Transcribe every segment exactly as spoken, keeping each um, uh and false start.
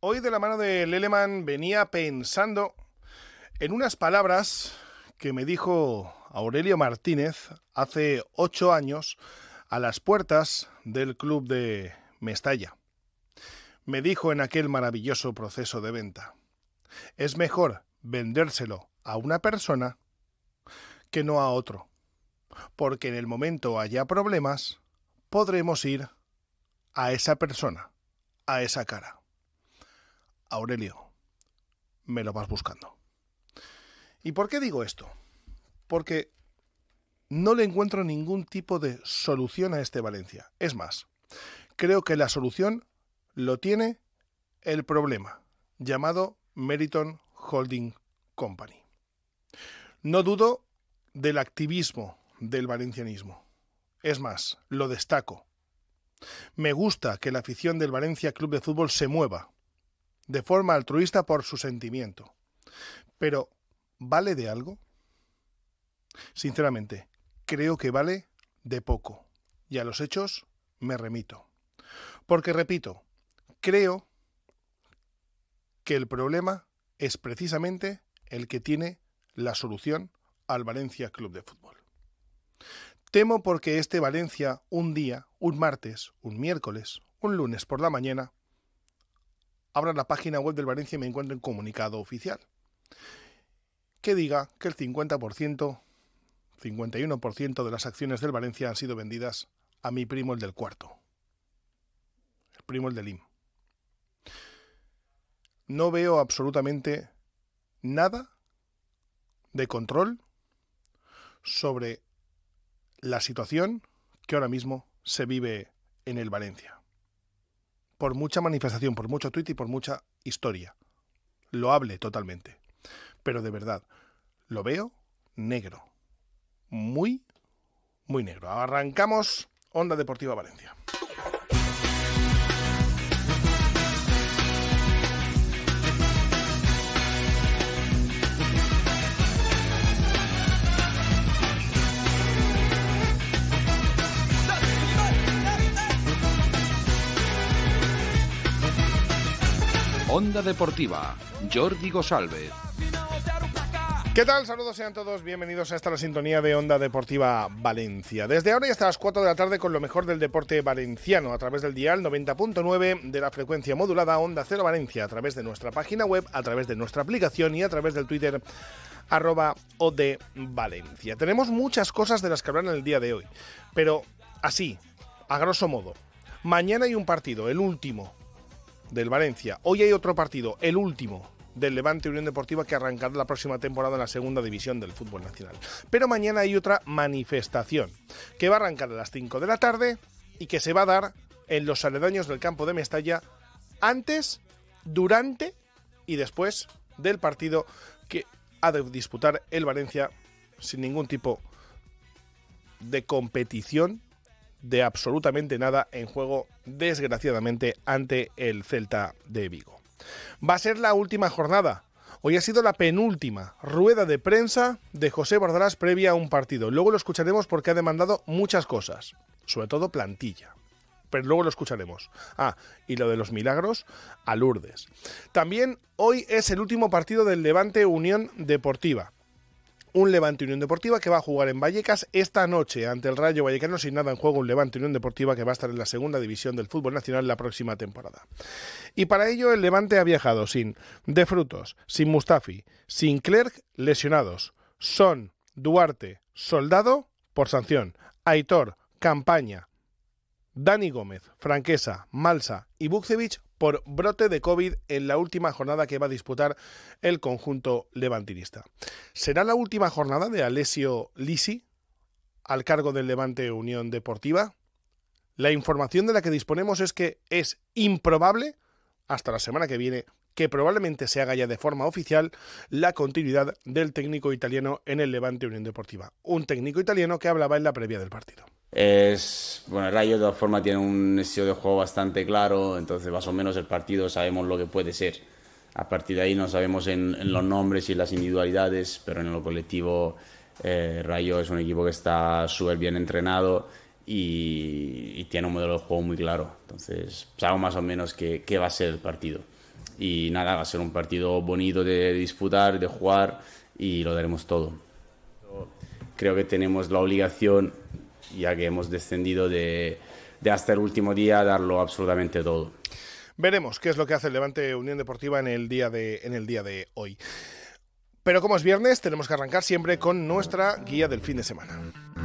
Hoy, de la mano de Leleman, venía pensando en unas palabras que me dijo Aurelio Martínez hace ocho años a las puertas del club de Mestalla. Me dijo en aquel maravilloso proceso de venta: es mejor vendérselo a una persona que no a otro, porque en el momento haya problemas, podremos ir a esa persona, a esa cara. Aurelio, me lo vas buscando. ¿Y por qué digo esto? Porque no le encuentro ningún tipo de solución a este Valencia. Es más, creo que la solución lo tiene el problema, llamado Meriton Holding Company. No dudo del activismo del valencianismo. Es más, lo destaco. Me gusta que la afición del Valencia Club de Fútbol se mueva de forma altruista por su sentimiento. Pero, ¿vale de algo? Sinceramente, creo que vale de poco. Y a los hechos me remito. Porque, repito, creo que el problema es precisamente el que tiene la solución al Valencia Club de Fútbol. Temo porque este Valencia, un día, un martes, un miércoles, un lunes por la mañana, abra la página web del Valencia y me encuentro en comunicado oficial que diga que el cincuenta por ciento, cincuenta y uno por ciento de las acciones del Valencia han sido vendidas a mi primo el del cuarto, el primo el del I M. No veo absolutamente nada de control sobre la situación que ahora mismo se vive en el Valencia. Por mucha manifestación, por mucho tuit y por mucha historia. Lo hable totalmente. Pero de verdad, lo veo negro. Muy, muy negro. Arrancamos Onda Deportiva Valencia. Onda Deportiva, Jordi Gosalvez. ¿Qué tal? Saludos sean todos, bienvenidos a esta la sintonía de Onda Deportiva Valencia. Desde ahora y hasta las cuatro de la tarde con lo mejor del deporte valenciano a través del dial noventa punto nueve de la frecuencia modulada Onda Cero Valencia, a través de nuestra página web, a través de nuestra aplicación y a través del Twitter arroba odvalencia. Tenemos muchas cosas de las que hablar en el día de hoy, pero así, a grosso modo. Mañana hay un partido, el último del Valencia. Hoy hay otro partido, el último del Levante Unión Deportiva, que arrancará la próxima temporada en la segunda división del fútbol nacional. Pero mañana hay otra manifestación que va a arrancar a las cinco de la tarde y que se va a dar en los aledaños del campo de Mestalla antes, durante y después del partido que ha de disputar el Valencia sin ningún tipo de competición, de absolutamente nada en juego, desgraciadamente, ante el Celta de Vigo. Va a ser la última jornada. Hoy ha sido la penúltima rueda de prensa de José Bordalás previa a un partido. Luego lo escucharemos porque ha demandado muchas cosas, sobre todo plantilla. Pero luego lo escucharemos. Ah, y lo de los milagros a Lourdes. También hoy es el último partido del Levante Unión Deportiva. Un Levante Unión Deportiva que va a jugar en Vallecas esta noche ante el Rayo Vallecano, sin nada en juego. Un Levante Unión Deportiva que va a estar en la segunda división del fútbol nacional la próxima temporada. Y para ello el Levante ha viajado sin De Frutos, sin Mustafi, sin Clerc lesionados. Son Duarte, Soldado por sanción, Aitor, Campaña, Dani Gómez, Franquesa, Malsa y Bukcevic por brote de COVID en la última jornada que va a disputar el conjunto levantinista. ¿Será la última jornada de Alessio Lisi al cargo del Levante Unión Deportiva? La información de la que disponemos es que es improbable, hasta la semana que viene, que probablemente se haga ya de forma oficial la continuidad del técnico italiano en el Levante Unión Deportiva. Un técnico italiano que hablaba en la previa del partido. Es, bueno, el Rayo de todas formas tiene un estilo de juego bastante claro, entonces más o menos el partido sabemos lo que puede ser. A partir de ahí no sabemos en, en los nombres y las individualidades, pero en lo colectivo eh, Rayo es un equipo que está súper bien entrenado y, y tiene un modelo de juego muy claro. Entonces sabemos más o menos qué, qué va a ser el partido. y nada, va a ser un partido bonito de disputar, de jugar y lo daremos todo. Creo que tenemos la obligación, ya que hemos descendido, de, de hasta el último día darlo absolutamente todo. Veremos qué es lo que hace el Levante Unión Deportiva en el día de, en el día de hoy. Pero como es viernes, tenemos que arrancar siempre con nuestra guía del fin de semana.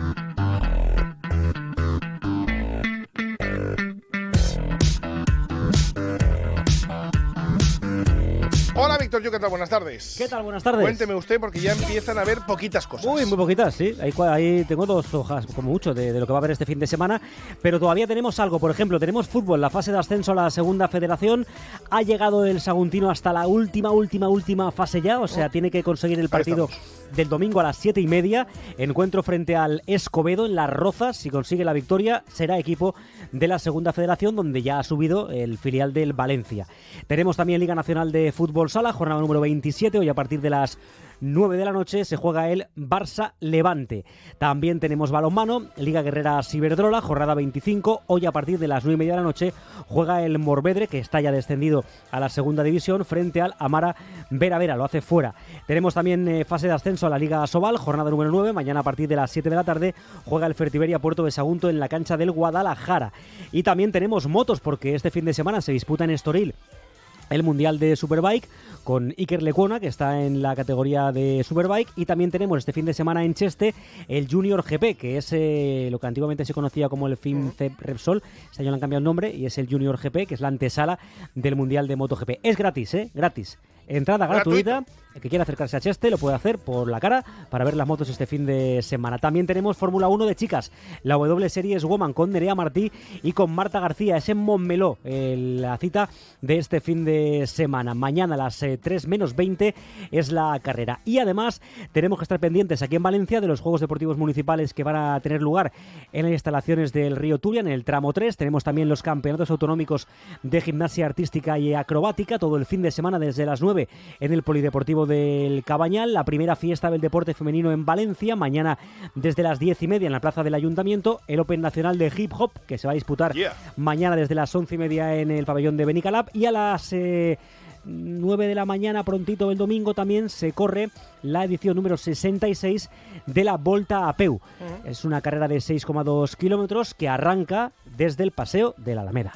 Hola Víctor, yo qué tal, buenas tardes. ¿Qué tal? Buenas tardes. Cuénteme usted, porque ya empiezan a haber poquitas cosas. Uy, muy poquitas, sí. Ahí, ahí tengo dos hojas, como mucho, de, de lo que va a haber este fin de semana. Pero todavía tenemos algo. Por ejemplo, tenemos fútbol, la fase de ascenso a la segunda federación. Ha llegado el Saguntino hasta la última, última, última fase ya. O sea, oh. tiene que conseguir el partido del domingo a las siete y media. Encuentro frente al Escobedo en Las Rozas. Si consigue la victoria, será equipo de la segunda federación, donde ya ha subido el filial del Valencia. Tenemos también Liga Nacional de Fútbol Sala, jornada número veintisiete. Hoy a partir de las nueve de la noche se juega el Barça Levante. También tenemos balonmano, Liga Guerrera Ciberdrola, jornada veinticinco. Hoy a partir de las nueve y media de la noche juega el Morvedre, que está ya descendido a la segunda división, frente al Amara Vera Vera, lo hace fuera. Tenemos también eh, fase de ascenso a la Liga Sobal, jornada número nueve. Mañana a partir de las siete de la tarde juega el Fertiberia Puerto de Sagunto en la cancha del Guadalajara. Y también tenemos motos, porque este fin de semana se disputa en Estoril el Mundial de Superbike con Iker Lecuona, que está en la categoría de Superbike, y también tenemos este fin de semana en Cheste el Junior G P, que es eh, lo que antiguamente se conocía como el FIMCEP Repsol. Este año le han cambiado el nombre y es el Junior G P, que es la antesala del Mundial de MotoGP. Es gratis, ¿eh? Gratis. Entrada gratuita. Gratuito. El que quiera acercarse a Cheste lo puede hacer por la cara para ver las motos este fin de semana. También tenemos Fórmula uno de chicas, la W Series Woman con Nerea Martí y con Marta García. Es en Montmeló eh, la cita de este fin de semana. Mañana a las eh, tres menos veinte es la carrera. Y además tenemos que estar pendientes aquí en Valencia de los Juegos Deportivos Municipales que van a tener lugar en las instalaciones del Río Turia, en el tramo tres. Tenemos también los campeonatos autonómicos de gimnasia artística y acrobática todo el fin de semana desde las nueve en el Polideportivo del Cabañal, la primera fiesta del deporte femenino en Valencia, mañana desde las diez y media en la plaza del Ayuntamiento, el Open Nacional de Hip Hop, que se va a disputar yeah. mañana desde las once y media en el pabellón de Benicalap, y a las eh, nueve de la mañana, prontito el domingo, también se corre la edición número sesenta y seis de la Volta a Peu. Uh-huh. Es una carrera de seis coma dos kilómetros que arranca desde el Paseo de la Alameda.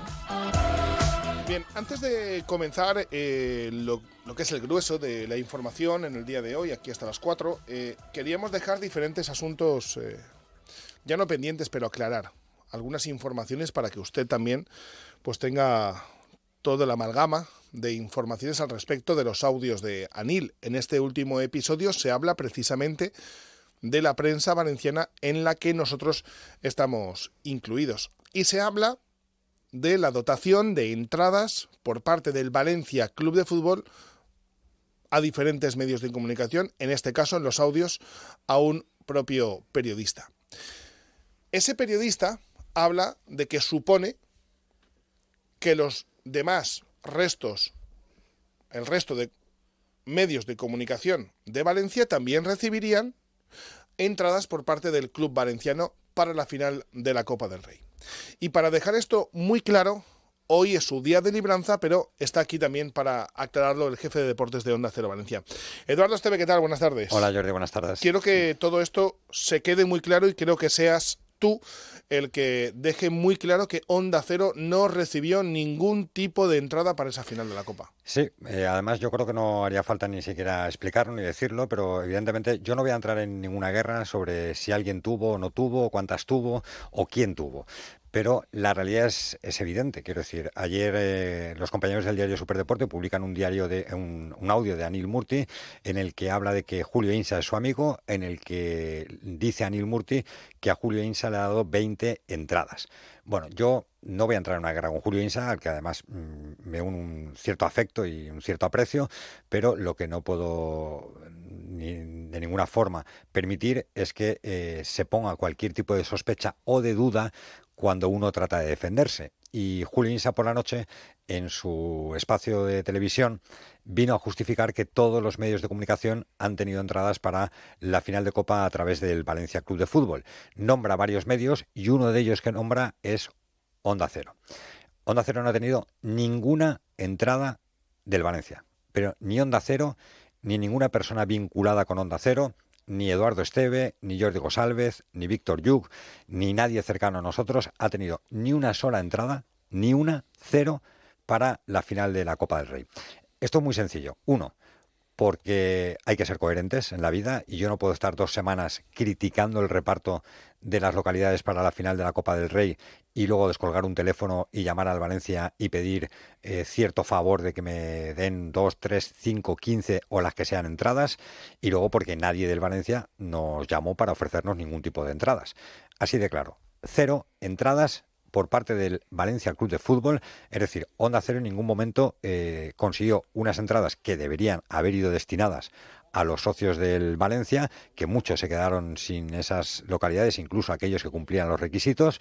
Bien, antes de comenzar eh, lo, lo que es el grueso de la información en el día de hoy, aquí hasta las cuatro, eh, queríamos dejar diferentes asuntos, eh, ya no pendientes, pero aclarar algunas informaciones para que usted también pues tenga toda la amalgama de informaciones al respecto de los audios de Anil. En este último episodio se habla precisamente de la prensa valenciana en la que nosotros estamos incluidos. Y se habla de la dotación de entradas por parte del Valencia Club de Fútbol a diferentes medios de comunicación, en este caso en los audios a un propio periodista. Ese periodista habla de que supone que los demás restos, el resto de medios de comunicación de Valencia también recibirían entradas por parte del club valenciano para la final de la Copa del Rey. Y para dejar esto muy claro, hoy es su día de libranza, pero está aquí también para aclararlo el jefe de deportes de Onda Cero Valencia. Eduardo Esteve, ¿qué tal? Buenas tardes. Hola Jordi, buenas tardes. Quiero que todo esto se quede muy claro y creo que seas tú el que deje muy claro que Onda Cero no recibió ningún tipo de entrada para esa final de la Copa. Sí, eh, además yo creo que no haría falta ni siquiera explicarlo ni decirlo, pero evidentemente yo no voy a entrar en ninguna guerra sobre si alguien tuvo o no tuvo, cuántas tuvo o quién tuvo. Pero la realidad es, es evidente. Quiero decir, ayer eh, los compañeros del diario Superdeporte publican un diario de un, un audio de Anil Murti en el que habla de que Julio Insa es su amigo, en el que dice Anil Murti que a Julio Insa le ha dado veinte entradas. Bueno, yo no voy a entrar en una guerra con Julio Insa, al que además mmm, me une un cierto afecto y un cierto aprecio, pero lo que no puedo ni de ninguna forma permitir es que eh, se ponga cualquier tipo de sospecha o de duda cuando uno trata de defenderse. Y Julio Insa por la noche, en su espacio de televisión, vino a justificar que todos los medios de comunicación han tenido entradas para la final de Copa a través del Valencia Club de Fútbol. Nombra varios medios y uno de ellos que nombra es Onda Cero. Onda Cero no ha tenido ninguna entrada del Valencia. Pero ni Onda Cero, ni ninguna persona vinculada con Onda Cero, ni Eduardo Esteve, ni Jordi González, ni Víctor Lluc, ni nadie cercano a nosotros ha tenido ni una sola entrada, ni una, cero, para la final de la Copa del Rey. Esto es muy sencillo. Uno, porque hay que ser coherentes en la vida y yo no puedo estar dos semanas criticando el reparto de las localidades para la final de la Copa del Rey y luego descolgar un teléfono y llamar al Valencia y pedir eh, cierto favor de que me den dos, tres, cinco, quince o las que sean entradas, y luego porque nadie del Valencia nos llamó para ofrecernos ningún tipo de entradas. Así de claro, cero entradas por parte del Valencia Club de Fútbol, es decir, Onda Cero en ningún momento eh, consiguió unas entradas que deberían haber ido destinadas a los socios del Valencia, que muchos se quedaron sin esas localidades, incluso aquellos que cumplían los requisitos,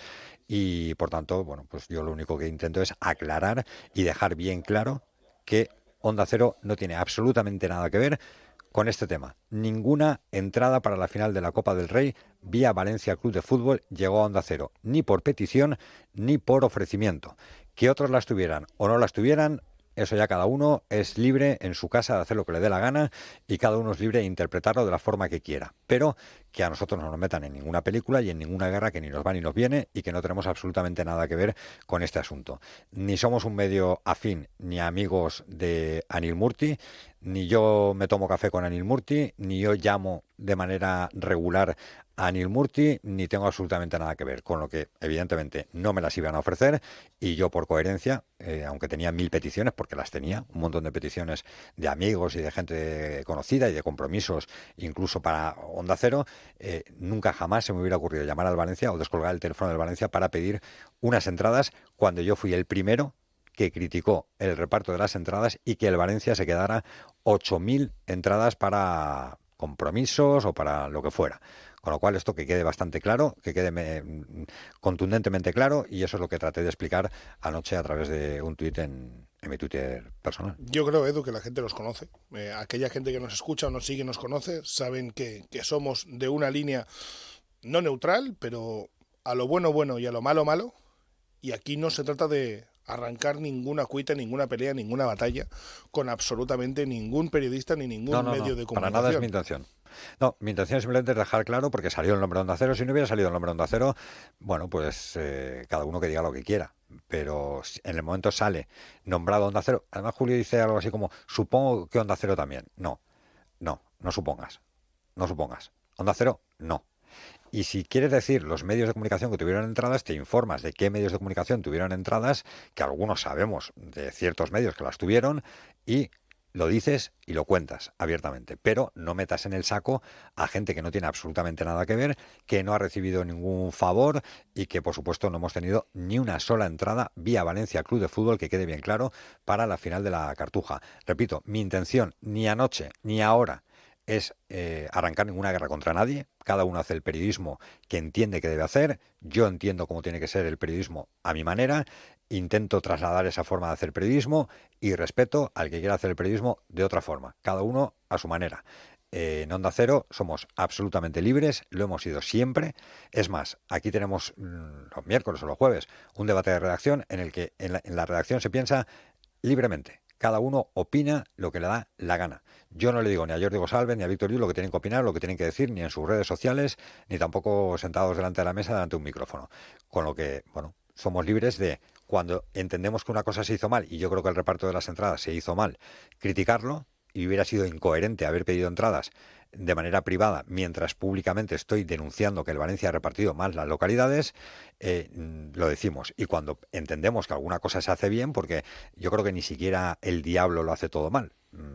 y por tanto, bueno, pues yo lo único que intento es aclarar y dejar bien claro que Onda Cero no tiene absolutamente nada que ver con este tema. Ninguna entrada para la final de la Copa del Rey vía Valencia Club de Fútbol llegó a Onda Cero, ni por petición ni por ofrecimiento. Que otros las tuvieran o no las tuvieran, eso ya cada uno es libre en su casa de hacer lo que le dé la gana y cada uno es libre de interpretarlo de la forma que quiera. Pero que a nosotros no nos metan en ninguna película y en ninguna guerra que ni nos va ni nos viene y que no tenemos absolutamente nada que ver con este asunto. Ni somos un medio afín ni amigos de Anil Murti, ni yo me tomo café con Anil Murti, ni yo llamo de manera regular a Anil Murti, ni tengo absolutamente nada que ver, con lo que evidentemente no me las iban a ofrecer y yo por coherencia, eh, aunque tenía mil peticiones, porque las tenía, un montón de peticiones de amigos y de gente conocida y de compromisos, incluso para Onda Cero, eh, nunca jamás se me hubiera ocurrido llamar al Valencia o descolgar el teléfono del Valencia para pedir unas entradas cuando yo fui el primero que criticó el reparto de las entradas y que el Valencia se quedara ocho mil entradas para compromisos o para lo que fuera. Con lo cual, esto que quede bastante claro, que quede me, contundentemente claro, y eso es lo que traté de explicar anoche a través de un tuit en, en mi Twitter personal. Yo creo, Edu, que la gente los conoce. Eh, aquella gente que nos escucha o nos sigue, nos conoce, saben que, que somos de una línea no neutral, pero a lo bueno bueno y a lo malo malo, y aquí no se trata de arrancar ninguna cuita, ninguna pelea, ninguna batalla con absolutamente ningún periodista ni ningún no, no, medio no, de comunicación. Para nada es mi intención. No, mi intención es simplemente dejar claro, porque salió el nombre de Onda Cero. Si no hubiera salido el nombre de Onda Cero, bueno, pues eh, cada uno que diga lo que quiera. Pero en el momento sale nombrado Onda Cero. Además, Julio dice algo así como, supongo que Onda Cero también. No, no, no supongas. No supongas. Onda Cero, no. Y si quieres decir los medios de comunicación que tuvieron entradas, te informas de qué medios de comunicación tuvieron entradas, que algunos sabemos de ciertos medios que las tuvieron, y lo dices y lo cuentas abiertamente. Pero no metas en el saco a gente que no tiene absolutamente nada que ver, que no ha recibido ningún favor y que, por supuesto, no hemos tenido ni una sola entrada vía Valencia Club de Fútbol, que quede bien claro, para la final de la Cartuja. Repito, mi intención ni anoche ni ahora es eh, arrancar ninguna guerra contra nadie. Cada uno hace el periodismo que entiende que debe hacer. Yo entiendo cómo tiene que ser el periodismo a mi manera. Intento trasladar esa forma de hacer periodismo y respeto al que quiera hacer el periodismo de otra forma. Cada uno a su manera. Eh, en Onda Cero somos absolutamente libres, lo hemos sido siempre. Es más, aquí tenemos mmm, los miércoles o los jueves un debate de redacción en el que en la, en la redacción se piensa libremente. Cada uno opina lo que le da la gana. Yo no le digo ni a Jordi González ni a Víctor Lluc lo que tienen que opinar, lo que tienen que decir, ni en sus redes sociales, ni tampoco sentados delante de la mesa, delante de un micrófono. Con lo que, bueno, somos libres de, cuando entendemos que una cosa se hizo mal, y yo creo que el reparto de las entradas se hizo mal, criticarlo, y hubiera sido incoherente haber pedido entradas de manera privada, mientras públicamente estoy denunciando que el Valencia ha repartido mal las localidades, eh, lo decimos. Y cuando entendemos que alguna cosa se hace bien, porque yo creo que ni siquiera el diablo lo hace todo mal.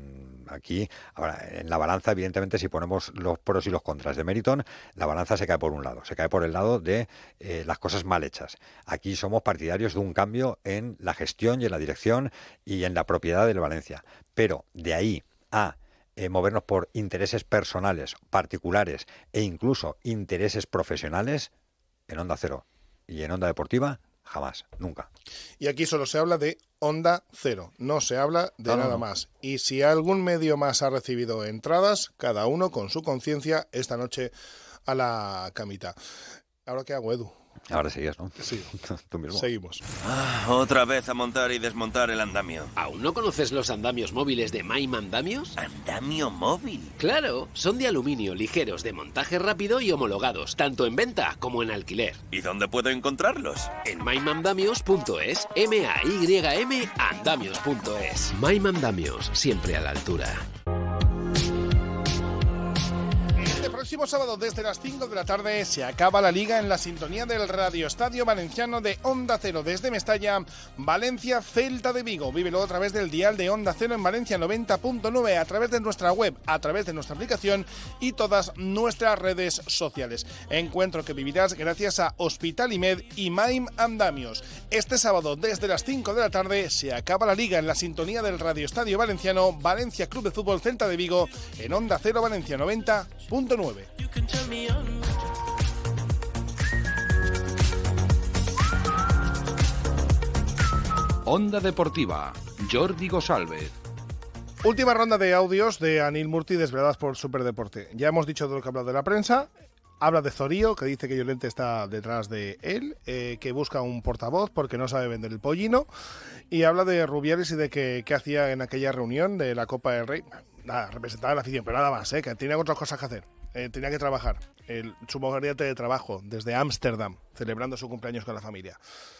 Aquí, ahora, en la balanza, evidentemente, si ponemos los pros y los contras de Meriton, la balanza se cae por un lado, se cae por el lado de eh, las cosas mal hechas. Aquí somos partidarios de un cambio en la gestión y en la dirección y en la propiedad del Valencia. Pero de ahí a Eh, movernos por intereses personales, particulares e incluso intereses profesionales, en Onda Cero y en Onda Deportiva, jamás, nunca. Y aquí solo se habla de Onda Cero, no se habla de no, nada no, no. más. Y si algún medio más ha recibido entradas, cada uno con su conciencia, esta noche a la camita. ¿Ahora qué hago, Edu? Ahora sigues, ¿no? Sí. Tú mismo. Seguimos. Ah, otra vez a montar y desmontar el andamio. ¿Aún no conoces los andamios móviles de Maim Andamios? ¿Andamio móvil? Claro, son de aluminio, ligeros, de montaje rápido y homologados, tanto en venta como en alquiler. ¿Y dónde puedo encontrarlos? En maim andamios punto es, M A Y M andamios punto es. Maim Andamios, siempre a la altura. El próximo sábado desde las cinco de la tarde se acaba la Liga en la sintonía del Radio Estadio Valenciano de Onda Cero desde Mestalla, Valencia, Celta de Vigo. Vívelo a través del dial de Onda Cero en Valencia noventa punto nueve, a través de nuestra web, a través de nuestra aplicación y todas nuestras redes sociales. Encuentro que vivirás gracias a Hospital Imed y Maim Andamios. Este sábado desde las cinco de la tarde se acaba la Liga en la sintonía del Radio Estadio Valenciano, Valencia Club de Fútbol Celta de Vigo en Onda Cero Valencia noventa punto nueve. Onda Deportiva, Jordi Gosalvez. Última ronda de audios de Anil Murti desveladas por Superdeporte. Ya hemos dicho de lo que ha hablado de la prensa. Habla de Zorío, que dice que Llorente está detrás de él, eh, que busca un portavoz porque no sabe vender el pollino. Y habla de Rubiales y de que, que hacía en aquella reunión de la Copa del Rey. Nada, representaba a la afición, pero nada más, eh, que tenía otras cosas que hacer. Eh, tenía que trabajar. El, su mujer de teletrabajo desde Ámsterdam, celebrando su cumpleaños con la familia.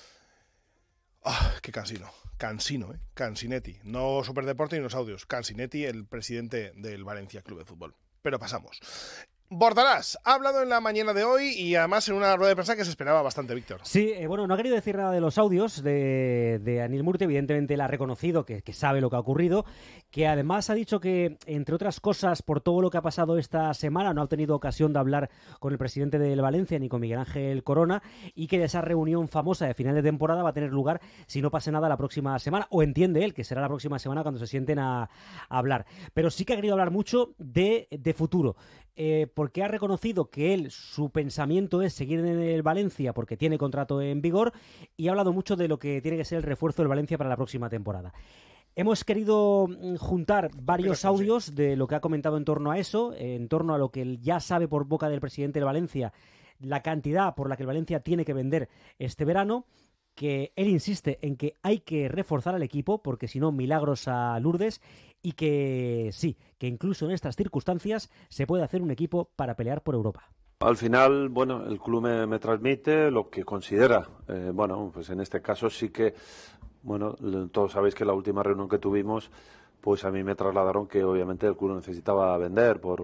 Oh, qué cansino, cansino, ¿eh? Cansinetti. No Superdeporte ni los audios. Cansinetti, el presidente del Valencia Club de Fútbol. Pero pasamos. Bordalás ha hablado en la mañana de hoy y además en una rueda de prensa que se esperaba bastante, Víctor. Sí, eh, bueno, no ha querido decir nada de los audios de, de Anil Murti, evidentemente él ha reconocido que, que sabe lo que ha ocurrido, que además ha dicho que, entre otras cosas, por todo lo que ha pasado esta semana, no ha tenido ocasión de hablar con el presidente del Valencia ni con Miguel Ángel Corona, y que esa reunión famosa de final de temporada va a tener lugar si no pasa nada la próxima semana, o entiende él que será la próxima semana cuando se sienten a, a hablar. Pero sí que ha querido hablar mucho de, de futuro. Eh, porque ha reconocido que él, su pensamiento es seguir en el Valencia porque tiene contrato en vigor, y ha hablado mucho de lo que tiene que ser el refuerzo del Valencia para la próxima temporada. Hemos querido juntar varios audios de lo que ha comentado en torno a eso, en torno a lo que él ya sabe por boca del presidente del Valencia, la cantidad por la que el Valencia tiene que vender este verano, que él insiste en que hay que reforzar al equipo porque si no, milagros a Lourdes, y que sí, que incluso en estas circunstancias se puede hacer un equipo para pelear por Europa. Al final, bueno, el club me, me transmite lo que considera. Eh, bueno, pues en este caso sí que, bueno, todos sabéis que la última reunión que tuvimos, pues a mí me trasladaron que obviamente el club necesitaba vender por,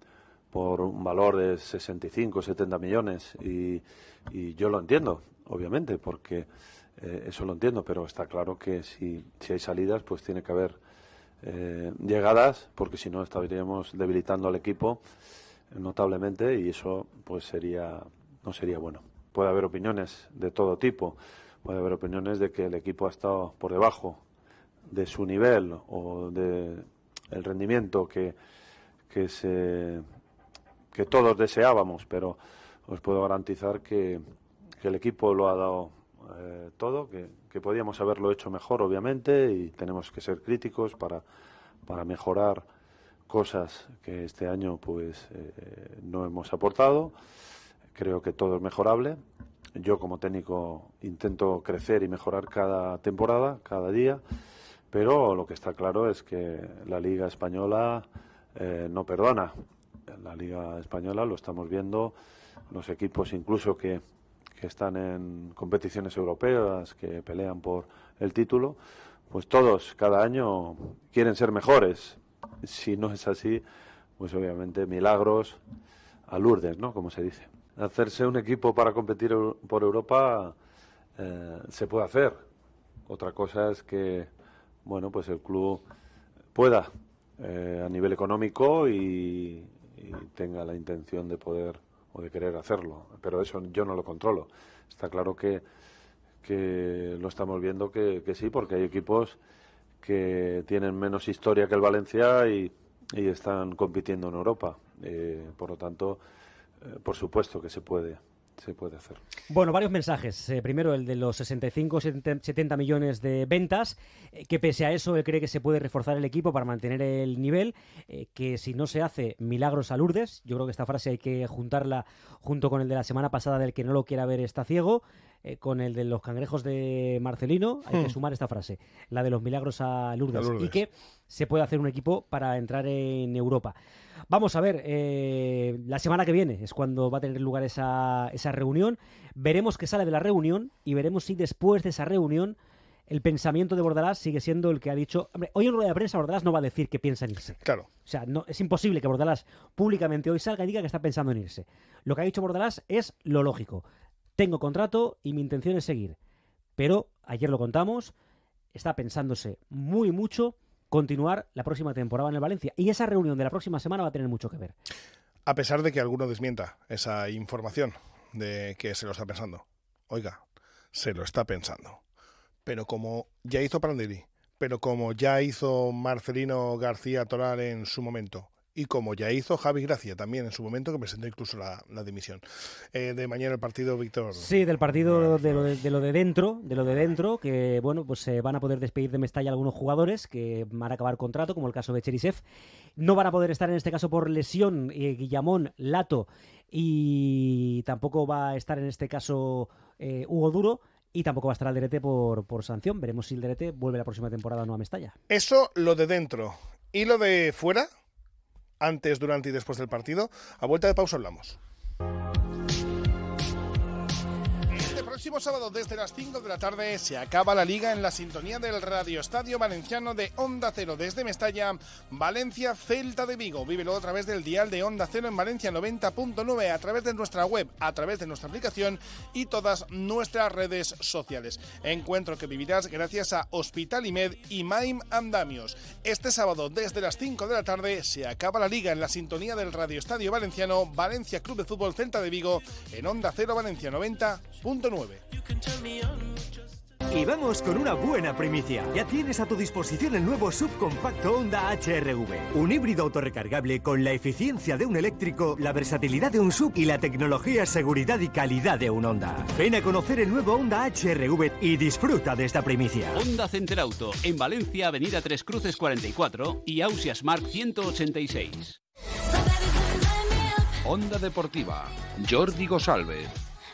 por un valor de sesenta y cinco, setenta millones, y, y yo lo entiendo, obviamente, porque eh, eso lo entiendo, pero está claro que si, si hay salidas, pues tiene que haber Eh, llegadas, porque si no estaríamos debilitando al equipo notablemente, y eso pues sería no sería bueno. Puede haber opiniones de todo tipo, puede haber opiniones de que el equipo ha estado por debajo de su nivel o de el rendimiento que que se que todos deseábamos, pero os puedo garantizar que, que el equipo lo ha dado eh, todo, que, que podíamos haberlo hecho mejor, obviamente, y tenemos que ser críticos para, para mejorar cosas que este año pues eh, no hemos aportado. Creo que todo es mejorable. Yo como técnico intento crecer y mejorar cada temporada, cada día, pero lo que está claro es que la Liga Española eh, no perdona. La Liga Española lo estamos viendo, los equipos incluso que, que están en competiciones europeas, que pelean por el título, pues todos cada año quieren ser mejores. Si no es así, pues obviamente milagros a Lourdes, ¿no? Como se dice. Hacerse un equipo para competir por Europa eh, se puede hacer. Otra cosa es que, bueno, pues el club pueda eh, a nivel económico y, y tenga la intención de poder o de querer hacerlo. Pero eso yo no lo controlo. Está claro que, que lo estamos viendo que, que sí, porque hay equipos que tienen menos historia que el Valencia y, y están compitiendo en Europa. Eh, por lo tanto, eh, por supuesto que se puede se puede hacer. Bueno, varios mensajes. Eh, primero, el de los sesenta y cinco setenta millones de ventas, eh, que pese a eso él cree que se puede reforzar el equipo para mantener el nivel, eh, que si no se hace, milagros a Lourdes. Yo creo que esta frase hay que juntarla junto con el de la semana pasada del que no lo quiera ver está ciego, eh, con el de los cangrejos de Marcelino. Hay hmm. que sumar esta frase, la de los milagros a Lourdes, a Lourdes. Y que se puede hacer un equipo para entrar en Europa. Vamos a ver, eh, la semana que viene es cuando va a tener lugar esa, esa reunión. Veremos qué sale de la reunión y veremos si después de esa reunión el pensamiento de Bordalás sigue siendo el que ha dicho. Hombre, hoy en rueda de prensa Bordalás no va a decir que piensa en irse. Claro. O sea, no, es imposible que Bordalás públicamente hoy salga y diga que está pensando en irse. Lo que ha dicho Bordalás es lo lógico. Tengo contrato y mi intención es seguir. Pero, ayer lo contamos, está pensándose muy mucho continuar la próxima temporada en el Valencia. Y esa reunión de la próxima semana va a tener mucho que ver. A pesar de que alguno desmienta esa información de que se lo está pensando. Oiga, se lo está pensando. Pero como ya hizo Prandelli, pero como ya hizo Marcelino García Toral en su momento, y como ya hizo Javi Gracia también en su momento, que presentó incluso la, la dimisión. Eh, de mañana el partido, Víctor. Sí, del partido de lo de, de lo de dentro, de lo de dentro, que bueno, pues se eh, van a poder despedir de Mestalla algunos jugadores que van a acabar contrato, como el caso de Cherisev. No van a poder estar en este caso por lesión eh, Guillamón, Lato, y tampoco va a estar en este caso eh, Hugo Duro. Y tampoco va a estar Alderete por, por sanción. Veremos si Alderete vuelve la próxima temporada o no a Mestalla. Eso lo de dentro. ¿Y lo de fuera? Antes, durante y después del partido. A vuelta de pausa hablamos. El próximo sábado desde las cinco de la tarde se acaba la Liga en la sintonía del Radio Estadio Valenciano de Onda Cero desde Mestalla, Valencia, Celta de Vigo. Vívelo a través del dial de Onda Cero en Valencia noventa punto nueve, a través de nuestra web, a través de nuestra aplicación y todas nuestras redes sociales. Encuentro que vivirás gracias a Hospitalimed y Maim Andamios. Este sábado desde las cinco de la tarde se acaba la Liga en la sintonía del Radio Estadio Valenciano, Valencia Club de Fútbol Celta de Vigo en Onda Cero Valencia noventa punto nueve. Y vamos con una buena primicia. Ya tienes a tu disposición el nuevo subcompacto Honda H R V. Un híbrido autorrecargable con la eficiencia de un eléctrico, la versatilidad de un sub y la tecnología, seguridad y calidad de un Honda. Ven a conocer el nuevo Honda H R V y disfruta de esta primicia. Honda Center Auto, en Valencia, Avenida Tres Cruces cuarenta y cuatro y Ausia Smart ciento ochenta y seis. Onda Deportiva, Jordi Gosalvez.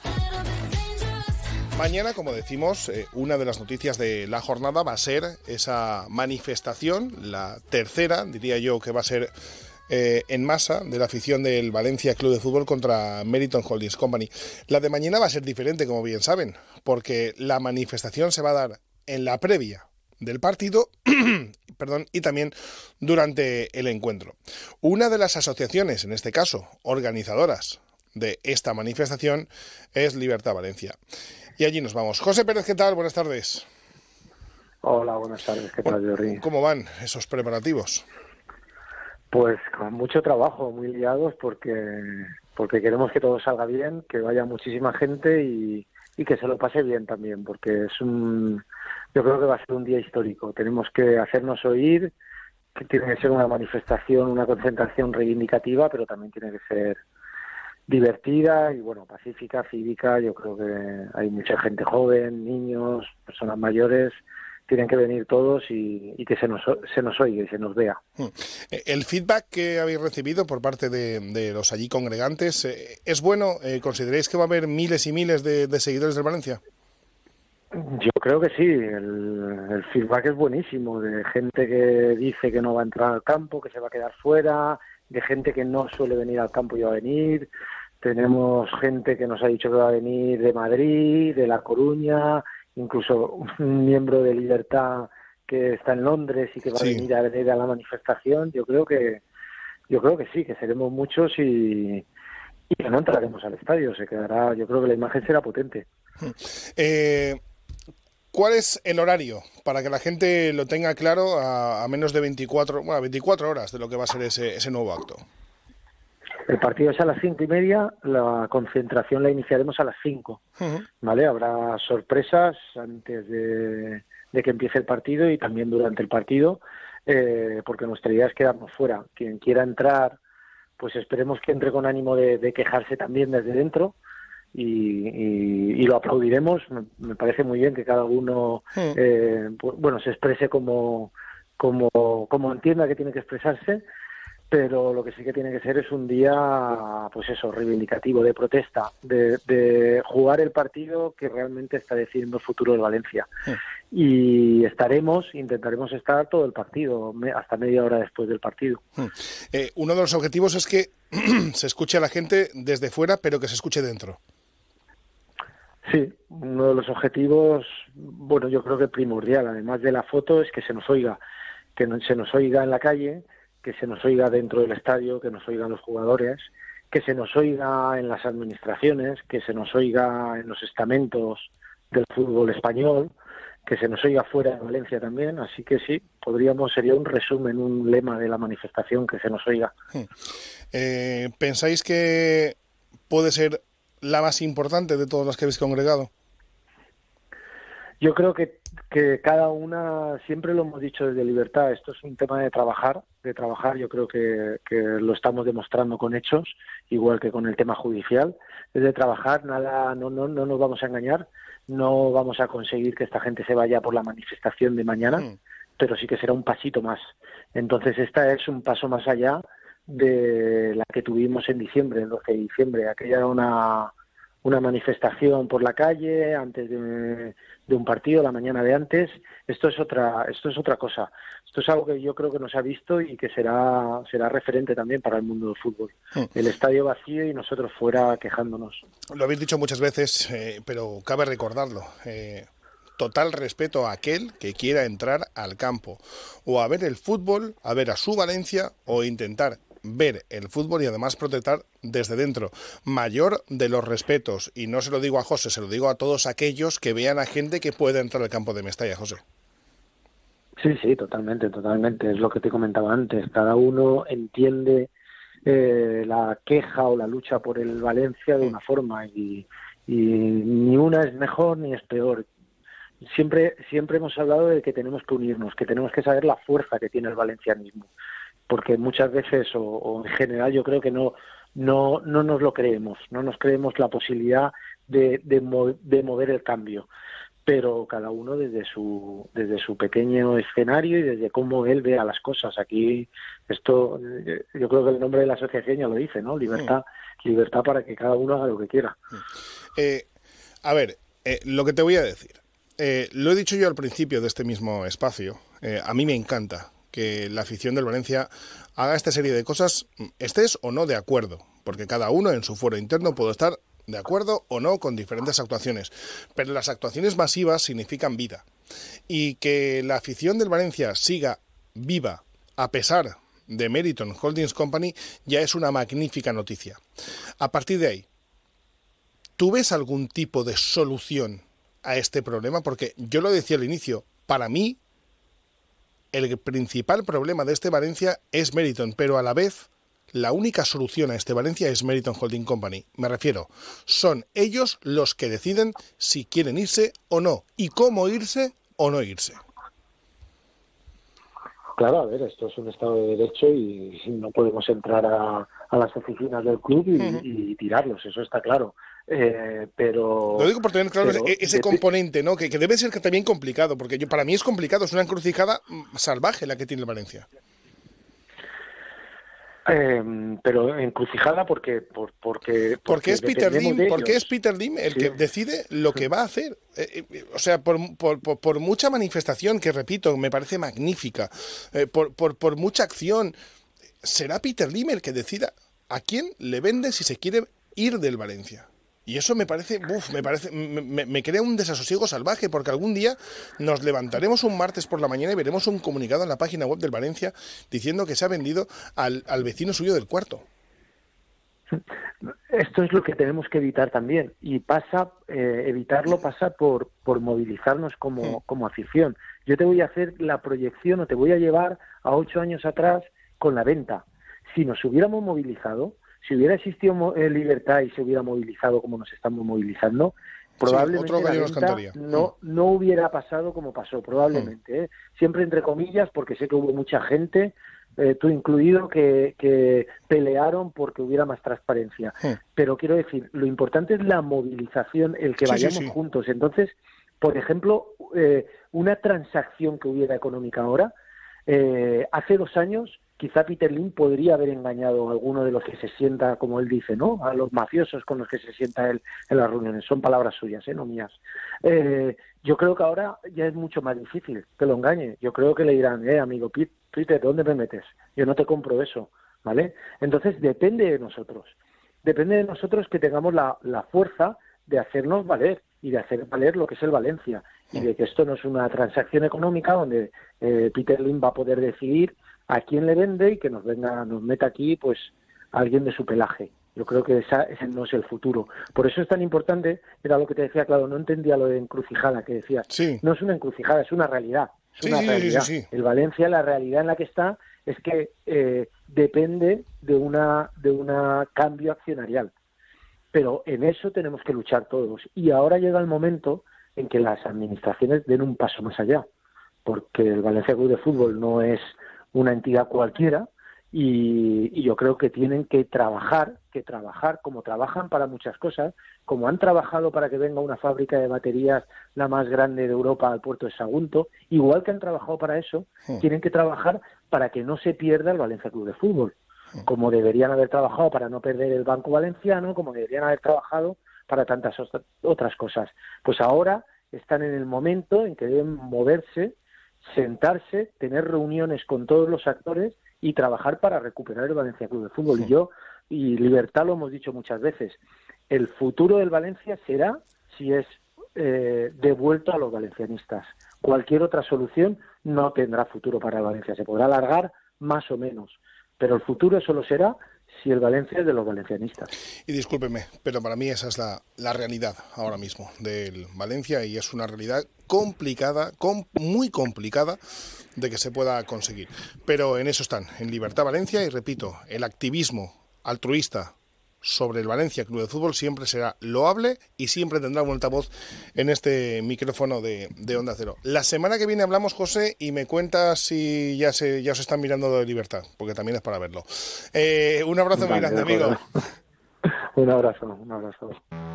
Mañana, como decimos, eh, una de las noticias de la jornada va a ser esa manifestación, la tercera, diría yo, que va a ser eh, en masa, de la afición del Valencia Club de Fútbol contra Meriton Holdings Company. La de mañana va a ser diferente, como bien saben, porque la manifestación se va a dar en la previa del partido perdón, y también durante el encuentro. Una de las asociaciones, en este caso, organizadoras de esta manifestación, es Libertad Valencia. Y allí nos vamos. José Pérez, ¿qué tal? Buenas tardes. Hola, buenas tardes. ¿Qué tal, Jordi? ¿Cómo van esos preparativos? Pues con mucho trabajo, muy liados, porque porque queremos que todo salga bien, que vaya muchísima gente y, y que se lo pase bien también, porque es un, yo creo que va a ser un día histórico. Tenemos que hacernos oír, que tiene que ser una manifestación, una concentración reivindicativa, pero también tiene que ser divertida y, bueno, pacífica, cívica. Yo creo que hay mucha gente joven, niños, personas mayores. Tienen que venir todos y, y que se nos, se nos oiga y se nos vea. El feedback que habéis recibido por parte de, de los allí congregantes, ¿es bueno? ¿Consideráis que va a haber miles y miles de, de seguidores del Valencia? Yo creo que sí. El, el feedback es buenísimo, de gente que dice que no va a entrar al campo, que se va a quedar fuera, de gente que no suele venir al campo y va a venir. Tenemos gente que nos ha dicho que va a venir de Madrid, de La Coruña, incluso un miembro de Libertad que está en Londres y que va sí. a venir a venir a la manifestación. Yo creo que yo creo que sí, que seremos muchos y, y que no entraremos al estadio. Se quedará, yo creo que la imagen será potente. Eh, ¿Cuál es el horario para que la gente lo tenga claro a, a menos de veinticuatro, bueno, veinticuatro horas de lo que va a ser ese, ese nuevo acto? El partido es a las cinco y media, la concentración la iniciaremos a las cinco, uh-huh. ¿vale? Habrá sorpresas antes de, de que empiece el partido y también durante el partido, eh, porque nuestra idea es quedarnos fuera. Quien quiera entrar, pues esperemos que entre con ánimo de, de quejarse también desde dentro, y, y, y lo aplaudiremos. Me, me parece muy bien que cada uno sí. eh, pues, bueno, se exprese como, como, como entienda que tiene que expresarse, pero lo que sí que tiene que ser es un día, pues eso, reivindicativo, de protesta, de, de jugar el partido que realmente está decidiendo el futuro del Valencia. Sí. Y estaremos, intentaremos estar todo el partido, hasta media hora después del partido. Eh, uno de los objetivos es que se escuche a la gente desde fuera, pero que se escuche dentro. Sí, uno de los objetivos, bueno, yo creo que primordial, además de la foto, es que se nos oiga, que no, se nos oiga en la calle, que se nos oiga dentro del estadio, que nos oigan los jugadores, que se nos oiga en las administraciones, que se nos oiga en los estamentos del fútbol español, que se nos oiga fuera de Valencia también. Así que sí, podríamos, sería un resumen, un lema de la manifestación, que se nos oiga. Eh, ¿Pensáis que puede ser la más importante de todas las que habéis congregado? Yo creo que, que cada una, siempre lo hemos dicho desde Libertad, esto es un tema de trabajar, de trabajar, yo creo que, que lo estamos demostrando con hechos, igual que con el tema judicial, es de trabajar, nada, no, no, no nos vamos a engañar, no vamos a conseguir que esta gente se vaya por la manifestación de mañana, mm. pero sí que será un pasito más. Entonces esta es un paso más allá de la que tuvimos en diciembre, el doce de diciembre, aquella era una... una manifestación por la calle antes de, de un partido, la mañana de antes. Esto es otra, esto es otra cosa. Esto es algo que yo creo que nos ha visto y que será, será referente también para el mundo del fútbol. Sí. El estadio vacío y nosotros fuera quejándonos. Lo habéis dicho muchas veces, eh, pero cabe recordarlo. Eh, total respeto a aquel que quiera entrar al campo o a ver el fútbol, a ver a su Valencia o intentar ver el fútbol y además protestar desde dentro. Mayor de los respetos, y no se lo digo a José, se lo digo a todos aquellos que vean a gente que puede entrar al campo de Mestalla, José. Sí, sí, totalmente, totalmente. Es lo que te comentaba antes. Cada uno entiende eh, la queja o la lucha por el Valencia de una forma y, y ni una es mejor ni es peor. Siempre, siempre hemos hablado de que tenemos que unirnos, que tenemos que saber la fuerza que tiene el valencianismo. Porque muchas veces, o, o en general, yo creo que no, no, no nos lo creemos, no nos creemos la posibilidad de, de, mo- de mover el cambio, pero cada uno desde su, desde su pequeño escenario y desde cómo él vea las cosas. Aquí, esto, yo creo que el nombre de la asociación ya lo dice, ¿no? Libertad, sí. libertad para que cada uno haga lo que quiera. Eh, a ver, eh, lo que te voy a decir, eh, lo he dicho yo al principio de este mismo espacio, eh, a mí me encanta que la afición del Valencia haga esta serie de cosas, estés o no de acuerdo, porque cada uno en su fuero interno puede estar de acuerdo o no con diferentes actuaciones, pero las actuaciones masivas significan vida, y que la afición del Valencia siga viva a pesar de Meriton Holdings Company ya es una magnífica noticia. A partir de ahí, ¿tú ves algún tipo de solución a este problema? Porque yo lo decía al inicio, para mí el principal problema de este Valencia es Meriton, pero a la vez la única solución a este Valencia es Meriton Holding Company. Me refiero, son ellos los que deciden si quieren irse o no, y cómo irse o no irse. Claro, a ver, esto es un Estado de Derecho y no podemos entrar a, a las oficinas del club y, uh-huh. y tirarlos, eso está claro. Eh, pero lo digo por tener claro pero, ese de, componente, ¿no? Que, que debe ser que también complicado, porque yo para mí es complicado, es una encrucijada salvaje la que tiene el Valencia. Eh, pero encrucijada porque por, porque, porque porque es Peter Lim, porque es Peter Lim el sí. que decide lo que va a hacer. Eh, eh, o sea, por, por, por, por mucha manifestación que repito me parece magnífica, eh, por, por, por mucha acción, será Peter Lim el que decida a quién le vende si se quiere ir del Valencia. Y eso me parece, uf, me parece, me, me crea un desasosiego salvaje, porque algún día nos levantaremos un martes por la mañana y veremos un comunicado en la página web del Valencia diciendo que se ha vendido al, al vecino suyo del cuarto. Esto es lo que tenemos que evitar también, y pasa, eh, evitarlo pasa por, por movilizarnos como, como afición. Yo te voy a hacer la proyección o te voy a llevar a ocho años atrás con la venta. Si nos hubiéramos movilizado, si hubiera existido eh, libertad y se hubiera movilizado como nos estamos movilizando, probablemente sí, otro la venta no, no hubiera pasado como pasó, probablemente. ¿eh? Siempre entre comillas, porque sé que hubo mucha gente eh, tú incluido, que, que pelearon porque hubiera más transparencia. Sí. Pero quiero decir, lo importante es la movilización, el que sí, vayamos sí, sí. juntos. Entonces, por ejemplo, eh, una transacción que hubiera económica ahora, eh, hace dos años, quizá Peter Lim podría haber engañado a alguno de los que se sienta, como él dice, ¿no? A los mafiosos con los que se sienta él en las reuniones. Son palabras suyas, ¿eh? No mías. Eh, yo creo que ahora ya es mucho más difícil que lo engañe. Yo creo que le dirán, eh, amigo Peter, ¿dónde me metes? Yo no te compro eso, ¿vale? Entonces depende de nosotros. Depende de nosotros que tengamos la, la fuerza de hacernos valer y de hacer valer lo que es el Valencia. Y de que esto no es una transacción económica donde eh, Peter Lim va a poder decidir a quién le vende y que nos venga, nos meta aquí pues alguien de su pelaje. Yo creo que esa, ese no es el futuro. Por eso es tan importante, era lo que te decía, claro, no entendía lo de encrucijada que decías. Sí. No es una encrucijada, es una realidad. Es sí, una sí, realidad. Sí, sí, sí. El Valencia, la realidad en la que está es que eh, depende de una de un cambio accionarial. Pero en eso tenemos que luchar todos. Y ahora llega el momento en que las administraciones den un paso más allá. Porque el Valencia Club de Fútbol no es una entidad cualquiera y, y yo creo que tienen que trabajar, que trabajar como trabajan para muchas cosas, como han trabajado para que venga una fábrica de baterías la más grande de Europa al puerto de Sagunto, igual que han trabajado para eso, sí. tienen que trabajar para que no se pierda el Valencia Club de Fútbol, sí. como deberían haber trabajado para no perder el Banco Valenciano, como deberían haber trabajado para tantas otras cosas. Pues ahora están en el momento en que deben moverse, sentarse, tener reuniones con todos los actores y trabajar para recuperar el Valencia Club de Fútbol. Sí. Y yo, y Libertad lo hemos dicho muchas veces, el futuro del Valencia será si es eh, devuelto a los valencianistas. Cualquier otra solución no tendrá futuro para el Valencia. Se podrá alargar más o menos, pero el futuro solo será si el Valencia es de los valencianistas. Y discúlpeme, pero para mí esa es la, la realidad ahora mismo del Valencia y es una realidad complicada, com, muy complicada de que se pueda conseguir. Pero en eso están, en Libertad Valencia, y repito, el activismo altruista sobre el Valencia Club de Fútbol siempre será loable y siempre tendrá un altavoz en este micrófono de, de Onda Cero. La semana que viene hablamos, José, y me cuentas si ya se ya os están mirando lo de Libertad, porque también es para verlo. Eh, un abrazo vale, muy grande, amigo. Un abrazo, un abrazo.